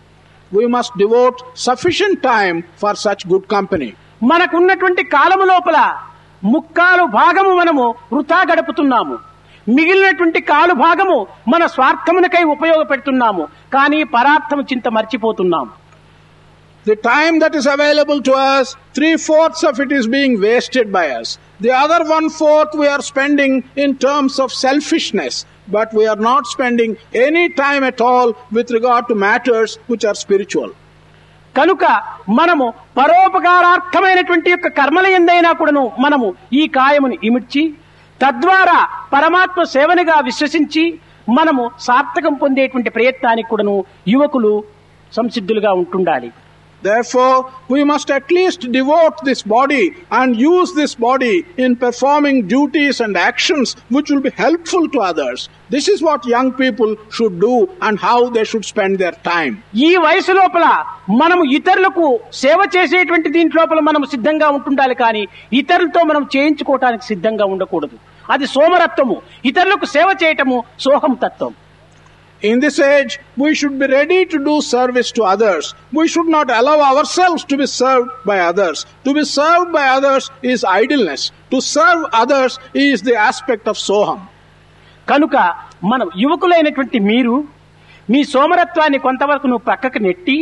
We must devote sufficient time for such good company. మనకున్నటువంటి కాలము లోపల ముక్కాలు భాగము మనము వృథా గడుపుతున్నాము, మిగిలినటువంటి కాలు భాగము మన స్వార్థమునకై ఉపయోగపెడుతున్నాము, కానీ పరార్థము చింత మర్చిపోతున్నాము. The time that is available to us, 3/4 of it is being wasted by us. The other 1/4 we are spending in terms of selfishness, but we are not spending any time at all with regard to matters which are spiritual. కనుక మనము పరోపకారార్థమైనటువంటి యొక్క కర్మల ఎందైనా కూడాను మనము ఈ కాయమును ఇమిడ్చి తద్వారా పరమాత్మ సేవనిగా విశ్వసించి మనము సార్థకం పొందేటువంటి ప్రయత్నానికి కూడాను యువకులు సంసిద్ధులుగా ఉంటుండాలి. Therefore, we must at least devote this body and use this body in performing duties and actions which will be helpful to others. This is what young people should do and how they should spend their time. ఈ వయసు లోపల మనము ఇతరులకు సేవ చేసేటువంటి దీంట్లోపల మనం సిద్ధంగా ఉంటుండాలి, కానీ ఇతరులతో మనం చేయించుకోవటానికి సిద్ధంగా ఉండకూడదు. అది సోమరత్వము. ఇతరులకు సేవ చేయటము సోహం తత్వం. In this age, we should be ready to do service to others. We should not allow ourselves to be served by others. To be served by others is idleness. To serve others is the aspect of soham. కనుక మనం యువకులైనటువంటి మీరు మీ సోమరత్వాన్ని కొంతవరకు నువ్వు పక్కకు నెట్టి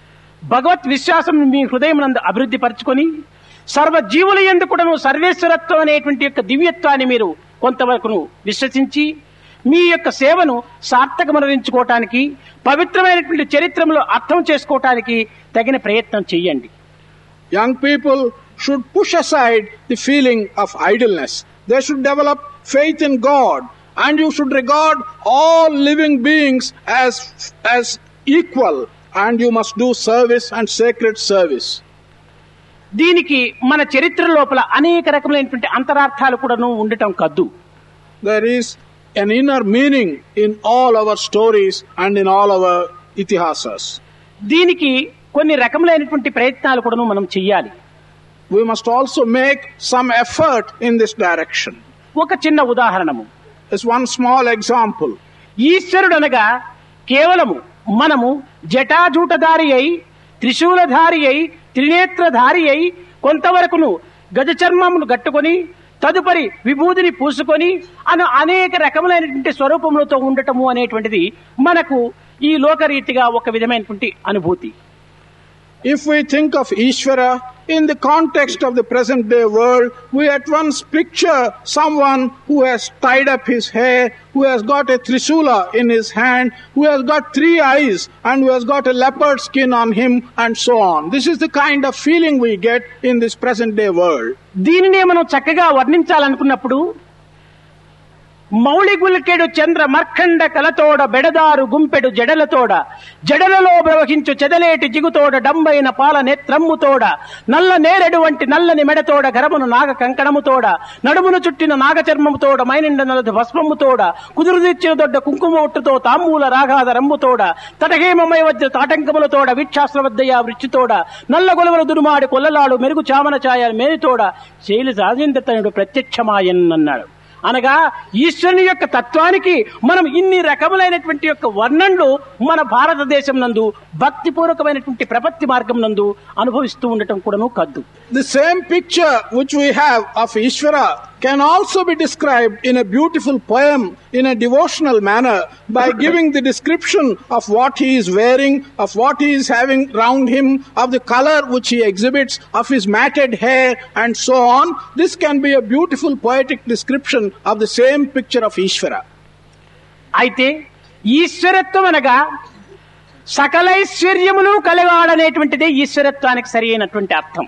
భగవత్ విశ్వాసం మీ హృదయమునందు అభివృద్ధి పరచుకొని సర్వజీవుల యందు కూడా సర్వేశ్వరత్వం అనేటువంటి యొక్క దివ్యత్వాన్ని మీరు కొంతవరకు విశ్వసించి మీ యొక్క సేవను సార్థకమనించుకోవటానికి, పవిత్రమైనటువంటి చరిత్రలో అర్థం చేసుకోవటానికి తగిన ప్రయత్నం చేయండి. Young people should push aside the feeling of idleness. They should develop faith in God and you should regard all living beings as equal, and you must do service and sacred service. దీనికి మన చరిత్ర లోపల అనేక రకములైనటువంటి అంతరార్థాలు కూడాను ఉండటం కద్దు. There is an inner meaning in all our stories and in all our itihasas. దీనికి కొన్ని రకములైనటువంటి ప్రయత్నాలు కూడాను మనం చెయ్యాలి. We must also make some effort in this direction. ఒక చిన్న ఉదాహరణము, As one small example, ఈశ్వరుడు అనగా కేవలము మనము జటాజూటధారి అయి, త్రిశూలధారి అయి, త్రినేత్రధారి అయి, కొంతవరకును గజ చర్మమును గట్టుకొని తదుపరి విభూతిని పూసుకొని అనేక రకములైనటువంటి స్వరూపములతో ఉండటము అనేటువంటిది మనకు ఈ లోకరీతిగా ఒక విధమైనటువంటి అనుభూతి. if we think of Ishvara in the context of the present day world, we at once picture someone who has tied up his hair, who has got a Trishula in his hand, who has got 3 eyes, and who has got a leopard skin on him, and so on. This is the kind of feeling we get in this present day world. దీనినే మనం చక్కగా వర్ణించాలనుకున్నప్పుడు మౌళి గుల్కెడు చంద్ర మర్కండ కలతోడ బెడదారు గుంపెడు జడలతోడ జడలలో ప్రవహించు చెదలేటి జిగుతోడ డంబైన పాల నేత్రమ్ముతోడ నల్ల నేరెడు వంటి నల్లని మెడతోడ గరమును నాగ కంకణముతోడ నడుమును చుట్టిన నాగ చర్మముతోడ మైనిండ నలది భస్మముతోడ కుదురుదిచ్చిన దొడ్డ కుంకుమ ఒట్టుతో తాంబూల రాగాద రంబుతోడ తటహేమమయ వజ్ర తాటంకములతోడ వీక్షాశ్రవద్దయ వృచ్చితోడ నల్ల గొలవలు దురుమాడి కొల్లలాడు మెరుగు చామన ఛాయ మేనితోడ శైలి రాజేంద్రతనుడు ప్రత్యక్షమాయన్ అన్నాడు. అనగా ఈశ్వరుని యొక్క తత్వానికి మనం ఇన్ని రకములైనటువంటి యొక్క వర్ణనలు మన భారతదేశం నందు భక్తిపూర్వకమైనటువంటి ప్రపత్తి మార్గం నందు అనుభవిస్తూ ఉండటం కూడాను కద్దు. The same picture which we have of Ishvara can also be described in a beautiful poem in a devotional manner by giving the description of what he is wearing, of what he is having round him, of the color which he exhibits, of his matted hair, and so on. This can be a beautiful poetic description of the same picture of Ishvara. అయితే ఈశ్వరత్వం అనగా సకలైశ్వర్యములు కలగాడనేటువంటిదే ఈశ్వరత్వానికి సరి అయినటువంటి అర్థం.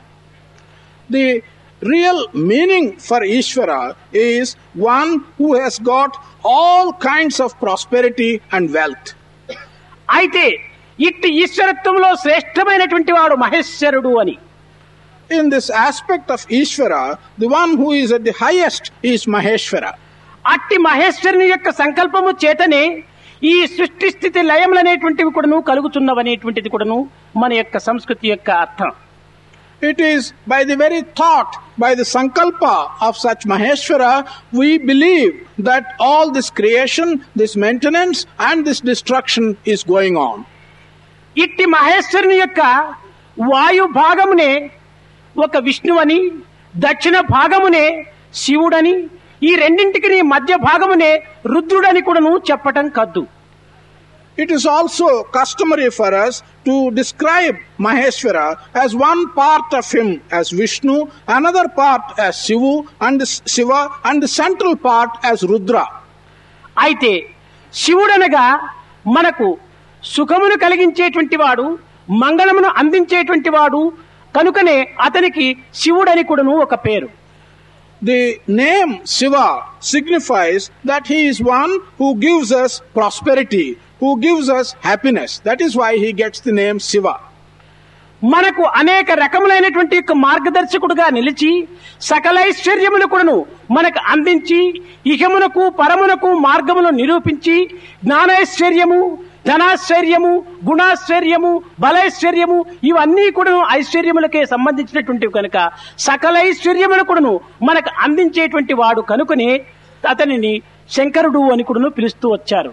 The real meaning for Ishvara is one who has got all kinds of prosperity and wealth. అయితే ఇట్టి ఈశ్వరత్వంలో శ్రేష్టమైనటువంటి వాడు మహేశ్వరుడు అని. In this aspect of Ishvara, the one who is at the highest is Maheshvara. అట్టి మహేశ్వరుని యొక్క సంకల్పము చేతనే ఈ సృష్టి స్థితి లయములనేటువంటివి కూడాను కలుగుతున్నవనేటువంటిది కూడాను మన యొక్క సంస్కృతి యొక్క అర్థం. It is by the very thought, by the sankalpa of such Maheshvara, we believe that all this creation, this maintenance and this destruction is going on. ఇట్టి మహేశ్వరుని యొక్క వాయు భాగమునే ఒక విష్ణువని, దక్షిణ భాగమునే శివుడని, ఈ రెండింటికి మధ్య భాగమునే రుద్రుడని కూడాను చెప్పటం కద్దు. It is also customary for us to describe Maheshvara as one part of him as Vishnu, another part as Shiva, and the central part as Rudra. అయితే శివుడనగా మనకు సుఖమును కలిగించేటువంటి వాడు, మంగళమును అందించేటువంటి వాడు కనుకనే అతనికి శివుడని కూడాను ఒక పేరు. The name Shiva signifies that he is one who gives us prosperity, who gives us happiness. That is why he gets the name Shiva. మనకు అనేక రకములైనటువంటి యొక్క మార్గదర్శకుడుగా నిలిచి సకలైశ్వర్యములు కూడాను మనకు అందించి ఇహమునకు పరమునకు మార్గమును నిరూపించి జ్ఞానైశ్వర్యము, ధనాశ్వర్యము, గుణాశ్వర్యము, బలైశ్వర్యము ఇవన్నీ కూడా ఐశ్వర్యములకే సంబంధించినటువంటివి కనుక సకలైశ్వర్యములు కూడాను మనకు అందించేటువంటి వాడు కనుకనే అతనిని శంకరుడు అని కూడాను పిలుస్తూ వచ్చారు.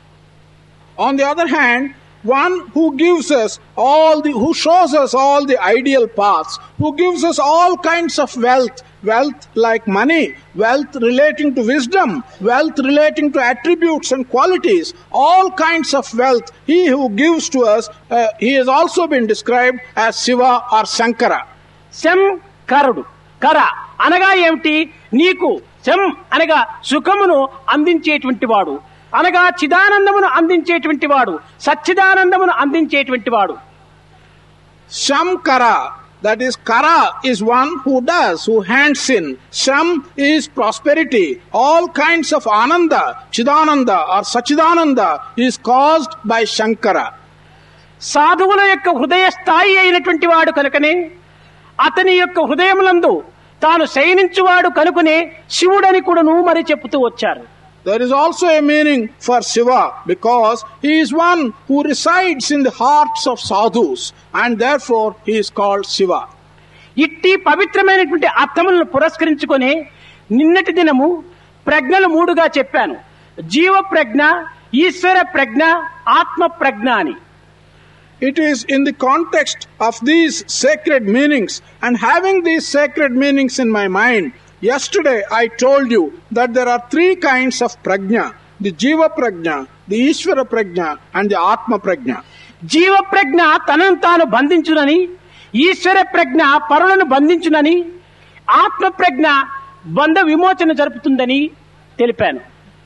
On the other hand, one who gives us who shows us all the ideal paths, who gives us all kinds of wealth like money, wealth relating to wisdom, wealth relating to attributes and qualities, all kinds of wealth, he who gives to us, he has also been described as Shiva or Shankara. శంకరుడు కర అనగా ఏమిటి? నీకు శం అనగా సుఖమును అందించేటువంటి వాడు, అనగా చిదానందమును అందించేటువంటి వాడు, సచ్చిదానందమును అందించేటువంటి వాడు. Shamkara That is, kara is one who does, who hands in. Sham is prosperity. All kinds of ananda, chidananda or sachidananda is caused by Shankara. సాధువుల యొక్క హృదయ స్థాయి అయినటువంటి వాడు కనుకనే అతని యొక్క హృదయములందు తాను శయనించువాడు కనుకనే శివుడని కూడాను మరి చెప్తూ వచ్చారు. There is also a meaning for Shiva because he is one who resides in the hearts of sadhus and therefore he is called Shiva. ఇట్టి పవిత్రమైనటువంటి అర్థములను పురస్కరించుకొని నిన్నటి దినము ప్రజ్ఞలు మూడుగా చెప్పాను. జీవ ప్రజ్ఞ, ఈశ్వర ప్రజ్ఞ, ఆత్మ ప్రజ్ఞ అని. It is in the context of these sacred meanings and having these sacred meanings in my mind, yesterday I told you that there are three kinds of prajna: the Jiva Prajna, the Ishvara Prajna and the Atma Prajna. జీవ ప్రజ్ఞ తనను తాను బంధించునని, ఈశ్వర ప్రజ్ఞ పరులను బంధించునని, ఆత్మ ప్రజ్ఞ బంధ విమోచన జరుపుతుందని తెలిపాను.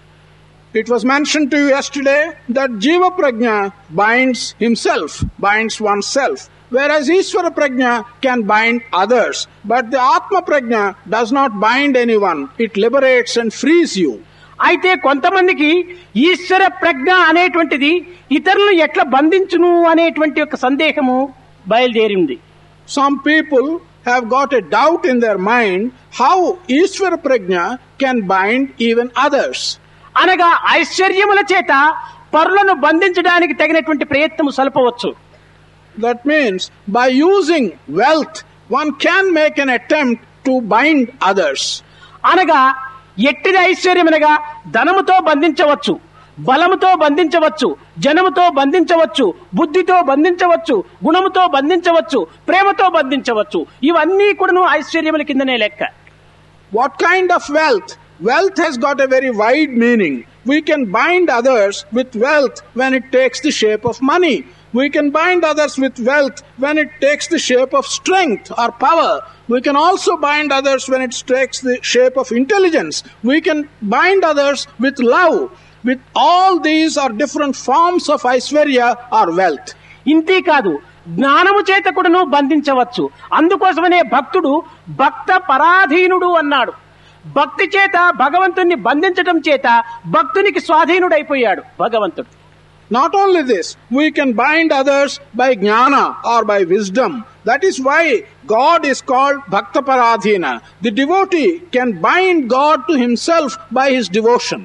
It was mentioned to you yesterday that Jiva Prajna binds himself, binds oneself, whereas Ishvara Prajna can bind others. But the Atma Prajna does not bind anyone. It liberates and frees you. అయితే కొంతమందికి ఈశ్వర ప్రజ్ఞ అనేటువంటిది ఇతరులను ఎట్లా బంధించును అనేటువంటి ఒక సందేహము బయలుదేరింది. Some people have got a doubt in their mind how Ishvara Prajna can bind even others. అనగా ఐశ్వర్యముల చేత పరులను బంధించడానికి తగినటువంటి ప్రయత్నము సల్పవచ్చు. That means by using wealth, one can make an attempt to bind others. అనగా ఎట్టిది ఐశ్వర్యమనగా ధనముతో బంధించవచ్చు, బలముతో బంధించవచ్చు, జనముతో బంధించవచ్చు, బుద్ధితో బంధించవచ్చు, గుణముతో బంధించవచ్చు, ప్రేమతో బంధించవచ్చు. ఇవన్నీ కూడాను ఐశ్వర్యముల కిందనే లెక్క. What kind of wealth? Wealth has got a very wide meaning. We can bind others with wealth when it takes the shape of money. We can bind others with wealth when it takes the shape of strength or power. We can also bind others when it takes the shape of intelligence. We can bind others with love. With all these are different forms of Aishwarya or wealth. ఇంతే కాదు, జ్ఞానము చేత కూడాను బంధించవచ్చు. అందుకోసమనే భక్తుడు భక్త పరాధీనుడు అన్నాడు. భక్తి చేత భగవంతుణ్ణి బంధించటం చేత భక్తునికి స్వాధీనుడైపోయాడు భగవంతుడు. Not only this, we can bind others by jnana or by wisdom. That is why God is called Bhakta Paradhina. The devotee can bind God to himself by his devotion.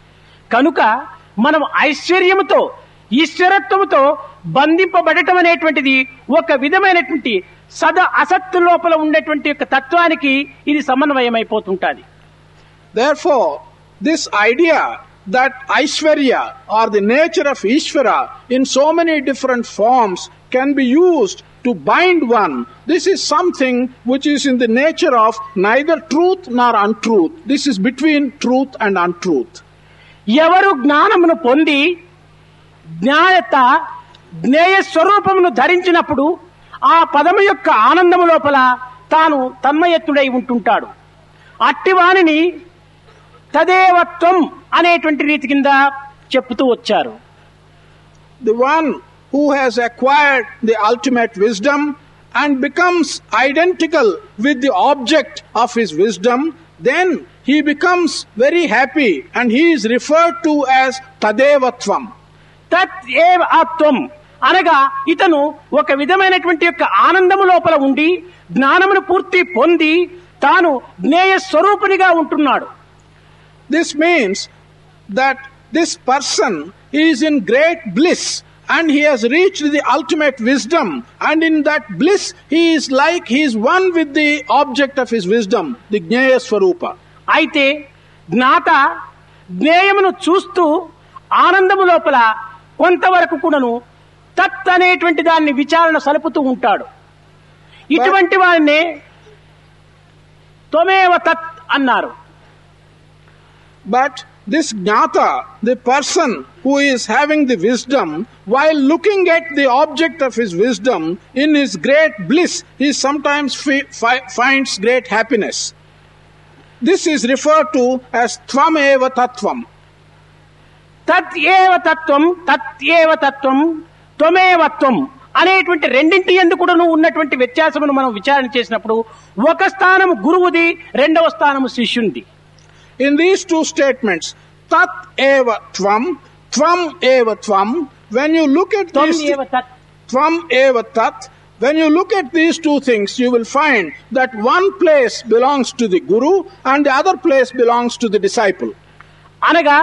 కనుక మనం ఐశ్వర్యముతో ఈశ్వరత్వముతో బంధింపబడటం అనేటువంటిది ఒక విధమైనటువంటి అసత్తు లోపల ఉండేటువంటి యొక్క తత్వానికి ఇది సమన్వయమైపోతుంటాది. Therefore, this idea that Aishwarya or the nature of Ishvara in so many different forms can be used to bind one, this is something which is in the nature of neither truth nor untruth. This is between truth and untruth. ఎవరు జ్ఞానమును పొంది జ్ఞేయ స్వరూపమును ధరించినప్పుడు ఆ పదము యొక్క ఆనందము లోపల తాను తన్మయత్తుడై ఉంటుంటాడు. అట్టివానిని తదేవత్వం అనేటువంటి రీతి కింద చెప్తూ వచ్చారు. The one who has acquired the ultimate wisdom and becomes identical with the object of his wisdom, then he becomes very happy and he is referred to as tadevatvam. తత్ ఏవ ఆత్వం అనగా ఇతను ఒక విధమైనటువంటి యొక్క ఆనందము లోపల ఉండి జ్ఞానమును పూర్తి పొంది తాను జ్ఞేయ స్వరూపునిగా ఉంటున్నాడు. This means that this person is in great bliss and he has reached the ultimate wisdom, and in that bliss he is one with the object of his wisdom, the Jnaya Swarupa. అయితే జ్ఞాత జ్ఞేయమును చూస్తూ ఆనందము లోపల కొంతవరకు కూడాను తత్ అనేటువంటి దాన్ని విచారణ సలుపుతూ ఉంటాడు. ఇటువంటి వారినే త్వమేవ తత్ అన్నారు. But this jnata, the person who is having the wisdom, while looking at the object of his wisdom, in his great bliss, he sometimes finds great happiness. This is referred to as tvameva tattvam. తత్ ఏవ తత్వం, తత్ ఏవ తత్వం, త్వమేవత్వం అనేటువంటి రెండింటి యందు కూడాను ఉన్నటువంటి వ్యత్యాసమును మనం విచారణ చేసినప్పుడు ఒక స్థానం గురువుది, రెండవ స్థానం శిష్యునిది. In these two statements, tat eva tvam, tvam eva tvam, when you look at త్వం these ఏవ తత్. tvam eva tat, when you look at these two things, you will find that one place belongs to the guru and the other place belongs to the disciple. అనగా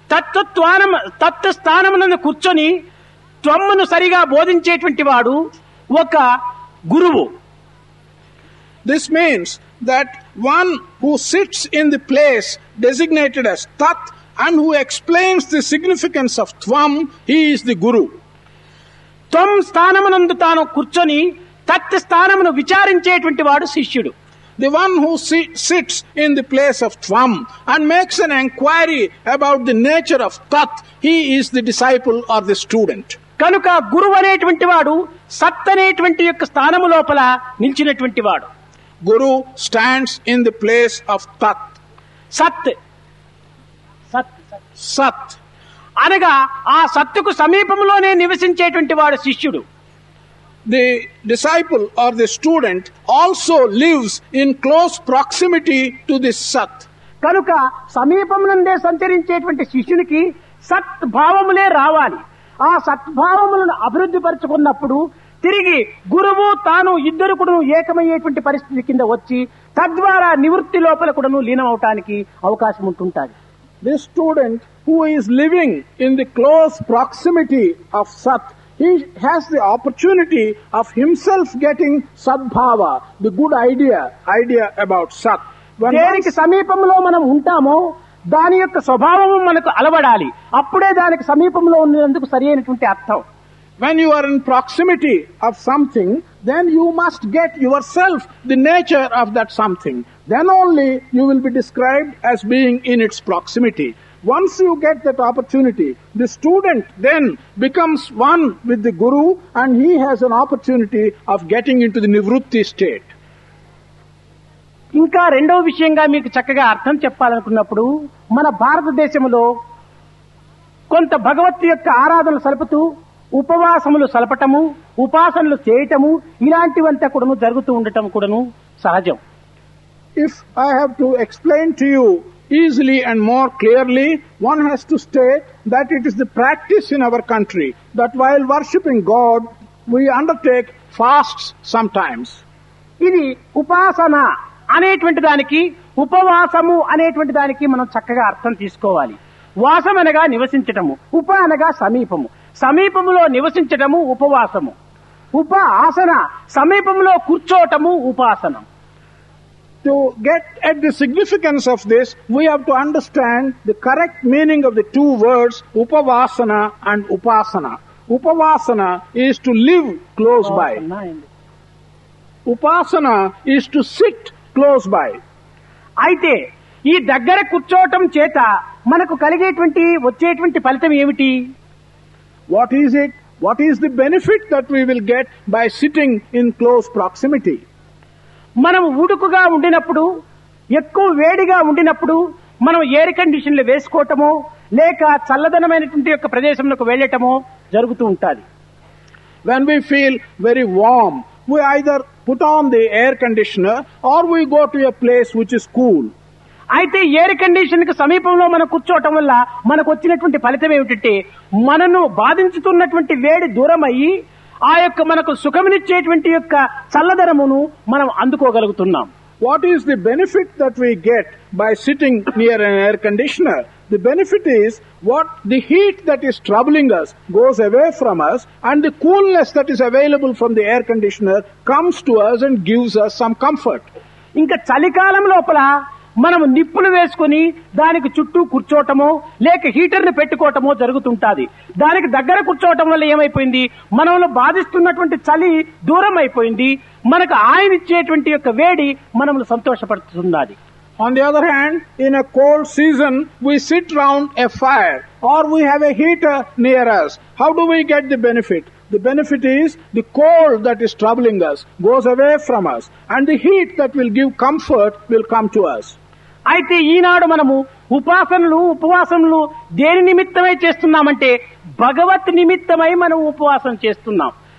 తత్వ స్థానమునందు కూర్చొని త్వమ్మును సరిగా బోధించేటువంటి వాడు ఒక గురువు. This means that one who sits in the place designated as tat and who explains the significance of tvam, he is the guru. త్వం స్థానమునందు తాను కూర్చొని తత్ స్థానమును విచారించేటువంటి వాడు శిష్యుడు. The one who sits in the place of tvam and makes an enquiry about the nature of tat, he is the disciple or the student. కనుక గురువు అనేటువంటి వాడు సత్ అనేటువంటి యొక్క స్థానము లోపల నిలిచినటువంటి వాడు. Guru stands in the place of tat. సత్ సత్ Sat. అనగా ఆ సత్తుకు సమీపంలోనే నివసించేటువంటి వాడు శిష్యుడు. The disciple or the student also lives in close proximity to this sat. కనుక సమీపమునందే సంచరించేటువంటి శిష్యునికి సత్ భావములే రావాలి. ఆ సద్భావములను అభివృద్ధి పరుచుకున్నప్పుడు తిరిగి గురువు తాను ఇద్దరు కూడాను ఏకమయ్యేటువంటి పరిస్థితి కింద వచ్చి తద్వారా నివృత్తి లోపల కూడాను లీనమవటానికి అవకాశం ఉంటుంటుంది. This student who is living in the close proximity of sat, he has the opportunity of himself getting sadbhava, the good idea about sat. దేనికి సమీపంలో మనం ఉంటామో దాని యొక్క స్వభావము మనకు అలవడాలి. అప్పుడే దానికి సమీపంలో ఉన్నందుకు సరి అయినటువంటి అర్థం. When you are in proximity of something, then you must get yourself the nature of that something. Then only you will be described as being in its proximity. Once you get that opportunity, the student then becomes one with the guru and he has an opportunity of getting into the nivrutti state. ఇంకా రెండవ విషయంగా మీకు చక్కగా అర్థం చెప్పాలనుకున్నప్పుడు మన భారతదేశంలో కొంత భగవత్ యొక్క ఆరాధనలు సలుపుతూ ఉపవాసములు సలపటము, ఉపాసనలు చేయటము ఇలాంటివంతా కూడాను జరుగుతూ ఉండటం కూడాను సహజం. If I have to explain to you easily and more clearly, one has to state that it is the practice in our country that while worshipping God, we undertake fasts sometimes. ఇది ఉపాసన అనేటువంటి దానికి, ఉపవాసము అనేటువంటి దానికి మనం చక్కగా అర్థం తీసుకోవాలి. వాసం అనగా నివసించటము, ఉప అనగా సమీపము, సమీపములో నివసించటము ఉపవాసము, ఉప ఆసన సమీపంలో కూర్చోవటము ఉపాసనం. To get at the significance of this, we have to understand the correct meaning of the two words upavasana and upasana. Upavasana is to live close by. Upasana is to sit close by. అయితే ఈ దగ్గర కూర్చోవటం చేత మనకు కలిగేటువంటి వచ్చేటువంటి ఫలితం ఏమిటి? What is it? What is the benefit that we will get by sitting in close proximity? మనం ఉడుకుగా ఉండినప్పుడు, ఎక్కువ వేడిగా ఉండినప్పుడు మనం ఎయిర్ కండిషన్లు వేసుకోవటమో లేక చల్లదనమైనటువంటి యొక్క ప్రదేశంలోకి వెళ్ళటమో జరుగుతూ ఉంటుంది. When we feel very warm, we either put on the air conditioner or we go to a place which is cool. అయితే ఎయిర్ కండిషన్ కి సమీపంలో మనం కూర్చోవటం వల్ల మనకు వచ్చినటువంటి ఫలితం ఏమిటంటే మనను బాధించుతున్నటువంటి వేడి దూరం అయ్యి ఆ యొక్క మనకు సుఖమునిచ్చేటువంటి యొక్క చల్లదనమును మనం అందుకోగలుగుతున్నాం. What is the benefit that we get by sitting near an air conditioner? The benefit is what the heat that is troubling us goes away from us and the coolness that is available from the air conditioner comes to us and gives us some comfort. ఇంకా చలికాలం లోపల మనం నిప్పులు వేసుకుని దానికి చుట్టూ కూర్చోవటమో లేక heater ని పెట్టుకోవటమో జరుగుతుంటాది. దానికి దగ్గర కూర్చోవటం వల్ల ఏమైపోయింది, మనలో బాధిస్తున్నటువంటి చలి దూరం అయిపోయింది, మనకు ఆయన ఇచ్చేటువంటి యొక్క వేడి మనల్ని సంతోషపడుతున్నది. On the other hand, in a cold season, we sit round a fire or we have a heater near us. How do we get the benefit? The benefit is the cold that is troubling us goes away from us and the heat that will give comfort will come to us. అయితే ఈనాడు మనము ఉపాసనలు ఉపవాసములు దేని నిమిత్తమై చేస్తున్నామంటే భగవత్ నిమిత్తమై మనం ఉపవాసం చేస్తున్నాం.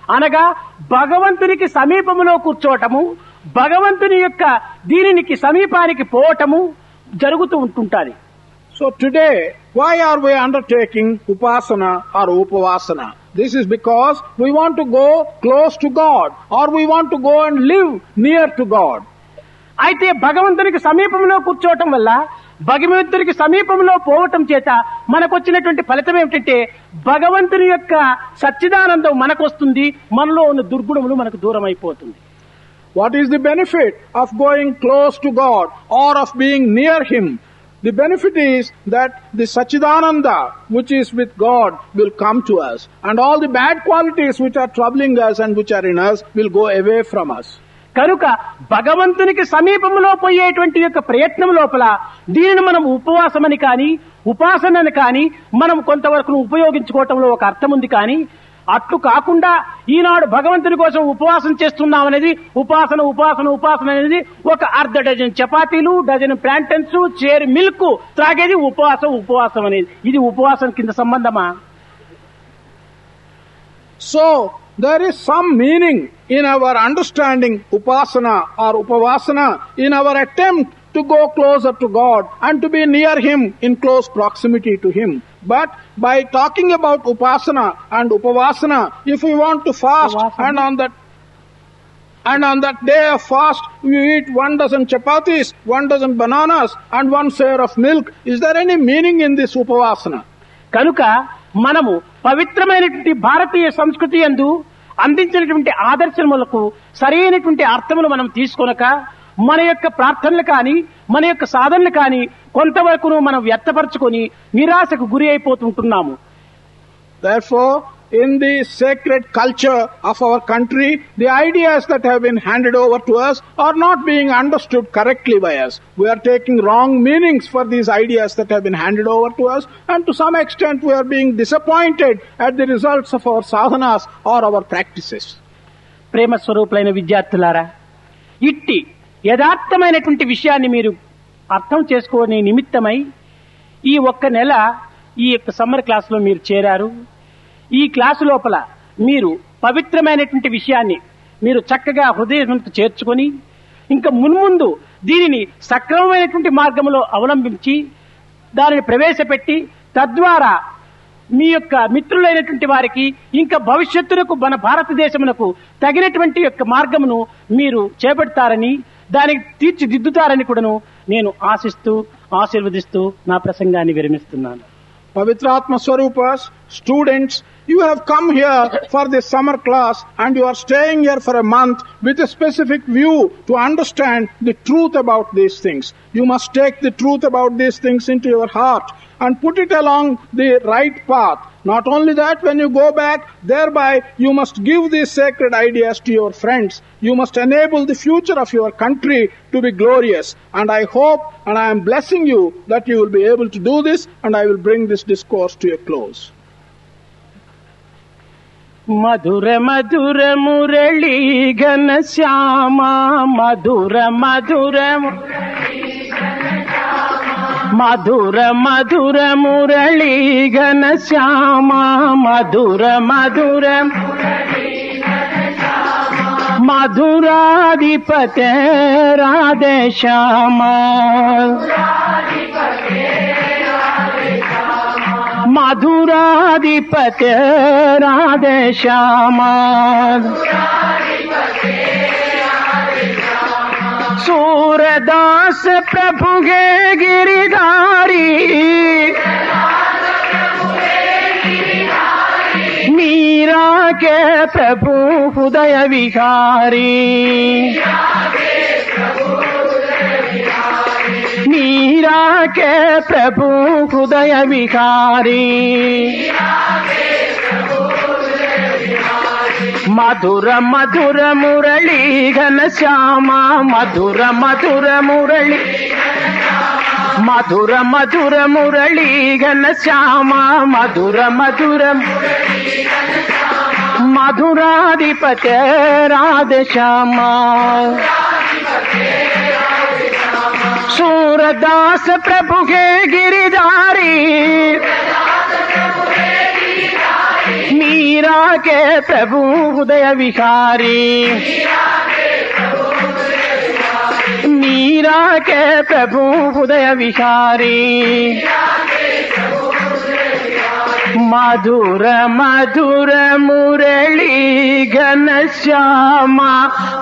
అనగా భగవంతునికి సమీపములో కూర్చోవటము, భగవంతుని యొక్క దీనికి సమీపానికి పోవటము జరుగుతూ ఉంటుంటాది. So today, why are we undertaking upasana or upavasana? This is because we want to go close to God, or we want to go and live near to God. అయితే భగవంతునికి సమీపంలో కూర్చోవటం వల్ల, భగవంతునికి సమీపంలో పోవటం చేత మనకొచ్చినటువంటి ఫలితం ఏమిటంటే భగవంతుని యొక్క సచ్చిదానందం మనకు వస్తుంది, మనలో ఉన్న దుర్గుణములు మనకు దూరం అయిపోతుంది. What is the benefit of going close to God or of being near Him? The benefit is that the Sachidananda which is with God will come to us, and all the bad qualities which are troubling us and which are in us will go away from us. కనుక భగవంతునికి సమీపంలో పోయేటువంటి యొక్క ప్రయత్నం లోపల దీనిని మనం ఉపవాసమని కానీ ఉపాసనని కానీ మనం కొంతవరకు ఉపయోగించుకోవటంలో ఒక అర్థం ఉంది. కానీ అట్లు కాకుండా ఈనాడు భగవంతుని కోసం ఉపవాసం చేస్తున్నాం అనేది ఉపాసన ఉపాసన ఉపాసన అనేది ఒక అర్ధ డజన్ చపాతీలు, డజన్ ప్లాంటన్స్, చేరు మిల్క్ త్రాగేది ఉపవాసం ఉపవాసం అనేది. ఇది ఉపవాసం కింద సంబంధమా? So, there is some meaning in our understanding upasana or upavasana, in our attempt to go closer to God and to be near Him in close proximity to Him. But by talking about upasana and upavasana, if we want to fast and on that day of fast we eat 1 dozen chapatis, 1 dozen bananas and 1 share of milk, is there any meaning in this upavasana? కనుక మనము పవిత్రమైనటువంటి భారతీయ సంస్కృతి యందు అందించినటువంటి ఆదర్శములకు సరైనటువంటి అర్థములు మనం తీసుకొనక మన యొక్క ప్రార్థనలు కానీ మన యొక్క సాధనలు కానీ కొంతవరకు మనం వ్యర్థపరచుకొని నిరాశకు గురి అయిపోతుంటున్నాము. Therefore, in the sacred culture of our country, the ideas that have been handed over to us are not being understood correctly by us. We are taking wrong meanings for these ideas that have been handed over to us, and to some extent we are being disappointed at the results of our sadhanas or our practices. ప్రేమ స్వరూపులైన విద్యార్థులారా, ఇట్టి యథార్థమైనటువంటి విషయాన్ని మీరు అర్థం చేసుకునే నిమిత్తమై ఈ ఒక్క నెల ఈ యొక్క సమ్మర్ క్లాసులో మీరు చేరారు. ఈ క్లాసు లోపల మీరు పవిత్రమైనటువంటి విషయాన్ని మీరు చక్కగా హృదయంతో చేర్చుకొని ఇంకా మున్ముందు దీనిని సక్రమమైనటువంటి మార్గంలో అవలంబించి దానిని ప్రవేశపెట్టి తద్వారా మీ యొక్క మిత్రులైనటువంటి వారికి ఇంకా భవిష్యత్తునకు మన భారతదేశమునకు తగినటువంటి యొక్క మార్గమును మీరు చేపడతారని, దానికి తీర్చిదిద్దుతారని కూడాను నేను ఆశిస్తూ ఆశీర్వదిస్తూ నా ప్రసంగాన్ని విరమిస్తున్నాను. Pavitratma Swarupas, students, you have come here for this summer class and you are staying here for a month with a specific view to understand the truth about these things. You must take the truth about these things into your heart and put it along the right path. Not only that, when you go back, thereby you must give these sacred ideas to your friends. You must enable the future of your country to be glorious. And I hope and I am blessing you that you will be able to do this, and I will bring this discourse to a close. మధుర మధుర మురళీ ఘన శ్యామ, మధుర మధుర మధుర మధుర మురళీ ఘన శ్యామ, మధుర మధుర మధురాధిపతే రాధే శ్యామ, మధురాధిపతే రాధే శ్యామ, सूरदास प्रभु गे गिरिधारी, मीरा के प्रभु हृदय विहारी, मीरा के प्रभु हृदय विहारी, मधुर मधुर मुरली घन श्यामा, मधुर मधुर मुरली, मधुर मधुर मुरली घन श्यामा, मधुर मधुर मधुराधिपते राधे श्यामा, सूरदास प्रभु के गिरिधारी, मीरा मीरा के प्रभु हृदय विहारी, मीरा के प्रभु हृदय विहारी, मधुर मधुर मुरली घनश्यामा,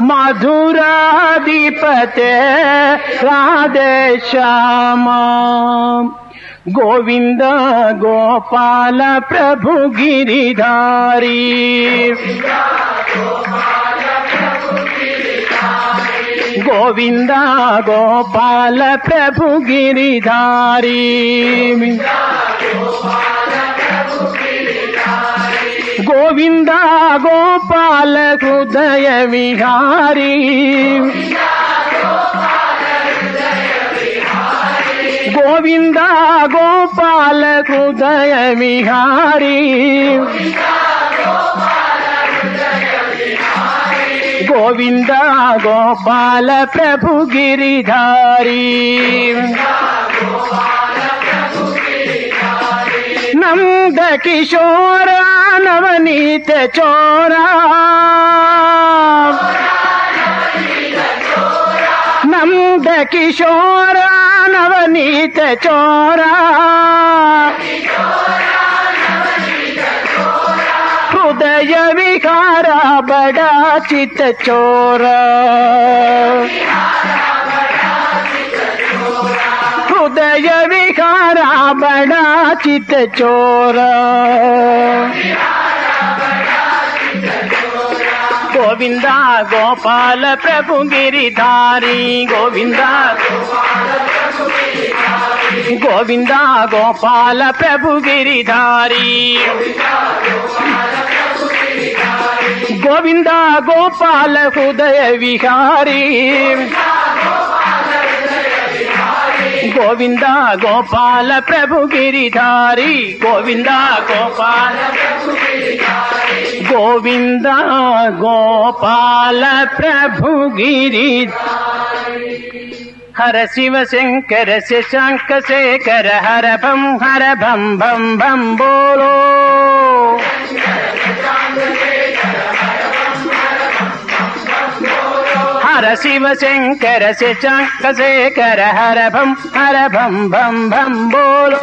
मधुराधिपते राधे श्यामा, गोविंद गोपाल प्रभु गिरिधारी, गोविंद गोपाल प्रभु गिरिधारी, गोविंद गोपाल हृदय विहारी, गोविंद गोपाल हृदय विहारी, गोविंद गोपाल प्रभु गिरिधारी, नंद किशोर नवनीत चोरा, नंद किशोर नवनीत चोरा, हृदय विहारा बड़ा चित चोरा, हृदय विहारा बड़ा चित चोरा, गोविंदा गोपाल प्रभु गिरिधारी, गोविंदा गोविंदा गोपाल प्रभु गिरिधारी, गोविंदा गोपाल हृदय विहारी, गोविंदा गोपाल प्रभु गिरिधारी, गोविंदा गोपाल, गोविंदा गोपाल प्रभु गिरिधारी, हर शिव शंकर से शंख शेखर, हर भम भम भम बोलो, हर शिव शंकर से शंख शेखर, हर भम भम भम बोलो,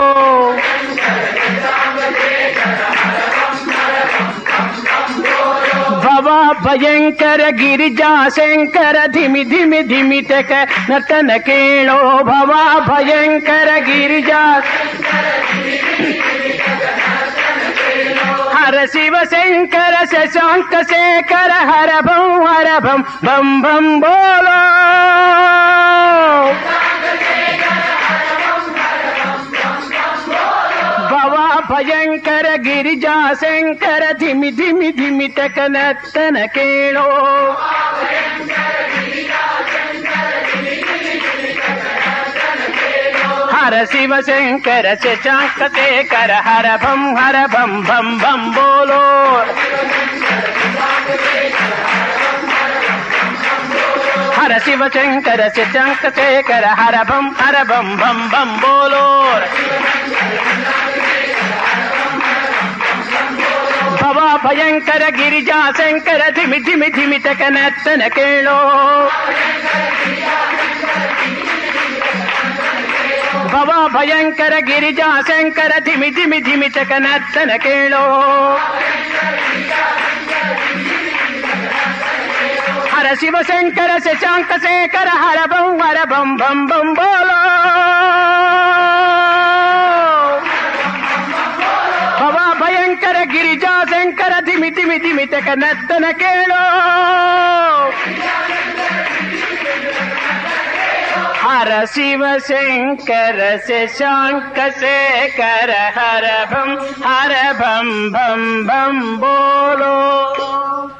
भवा भयंकर गिरिजा शंकर, धिमि धिमि धिमि तक नर्तन केलो, भवा भयंकर गिरिजा, हर शिव शंकर से शंख शेखर, हर भम भम भम बोलो, भवा भयंकर गिरिजा शंकर, धिमि धिमि धिमि तक नर्तन केलो, हर शिव शंकर से शंख शेखर, हर भम भम भम बोलो, हर शिव शंकर से शंख शेखर, हर भम भम भम बोलो, भवा भयंकर गिरिजा शंकर, धिमि धिमि धिमि तक नर्तन केलो, भवा भयंकर गिरिजा शंकर, धिमि धिमि धिमि तक नर्तन केलो, हर शिव शंकर से शंख शेखर, हर भम भम भम बोलो, भवा भयंकर गिरिजा शंकर, धिमि धिमि धिमि तक नर्तन केलो, हर शिव शंकर से शंख शेखर, हर भम भम भम बोलो।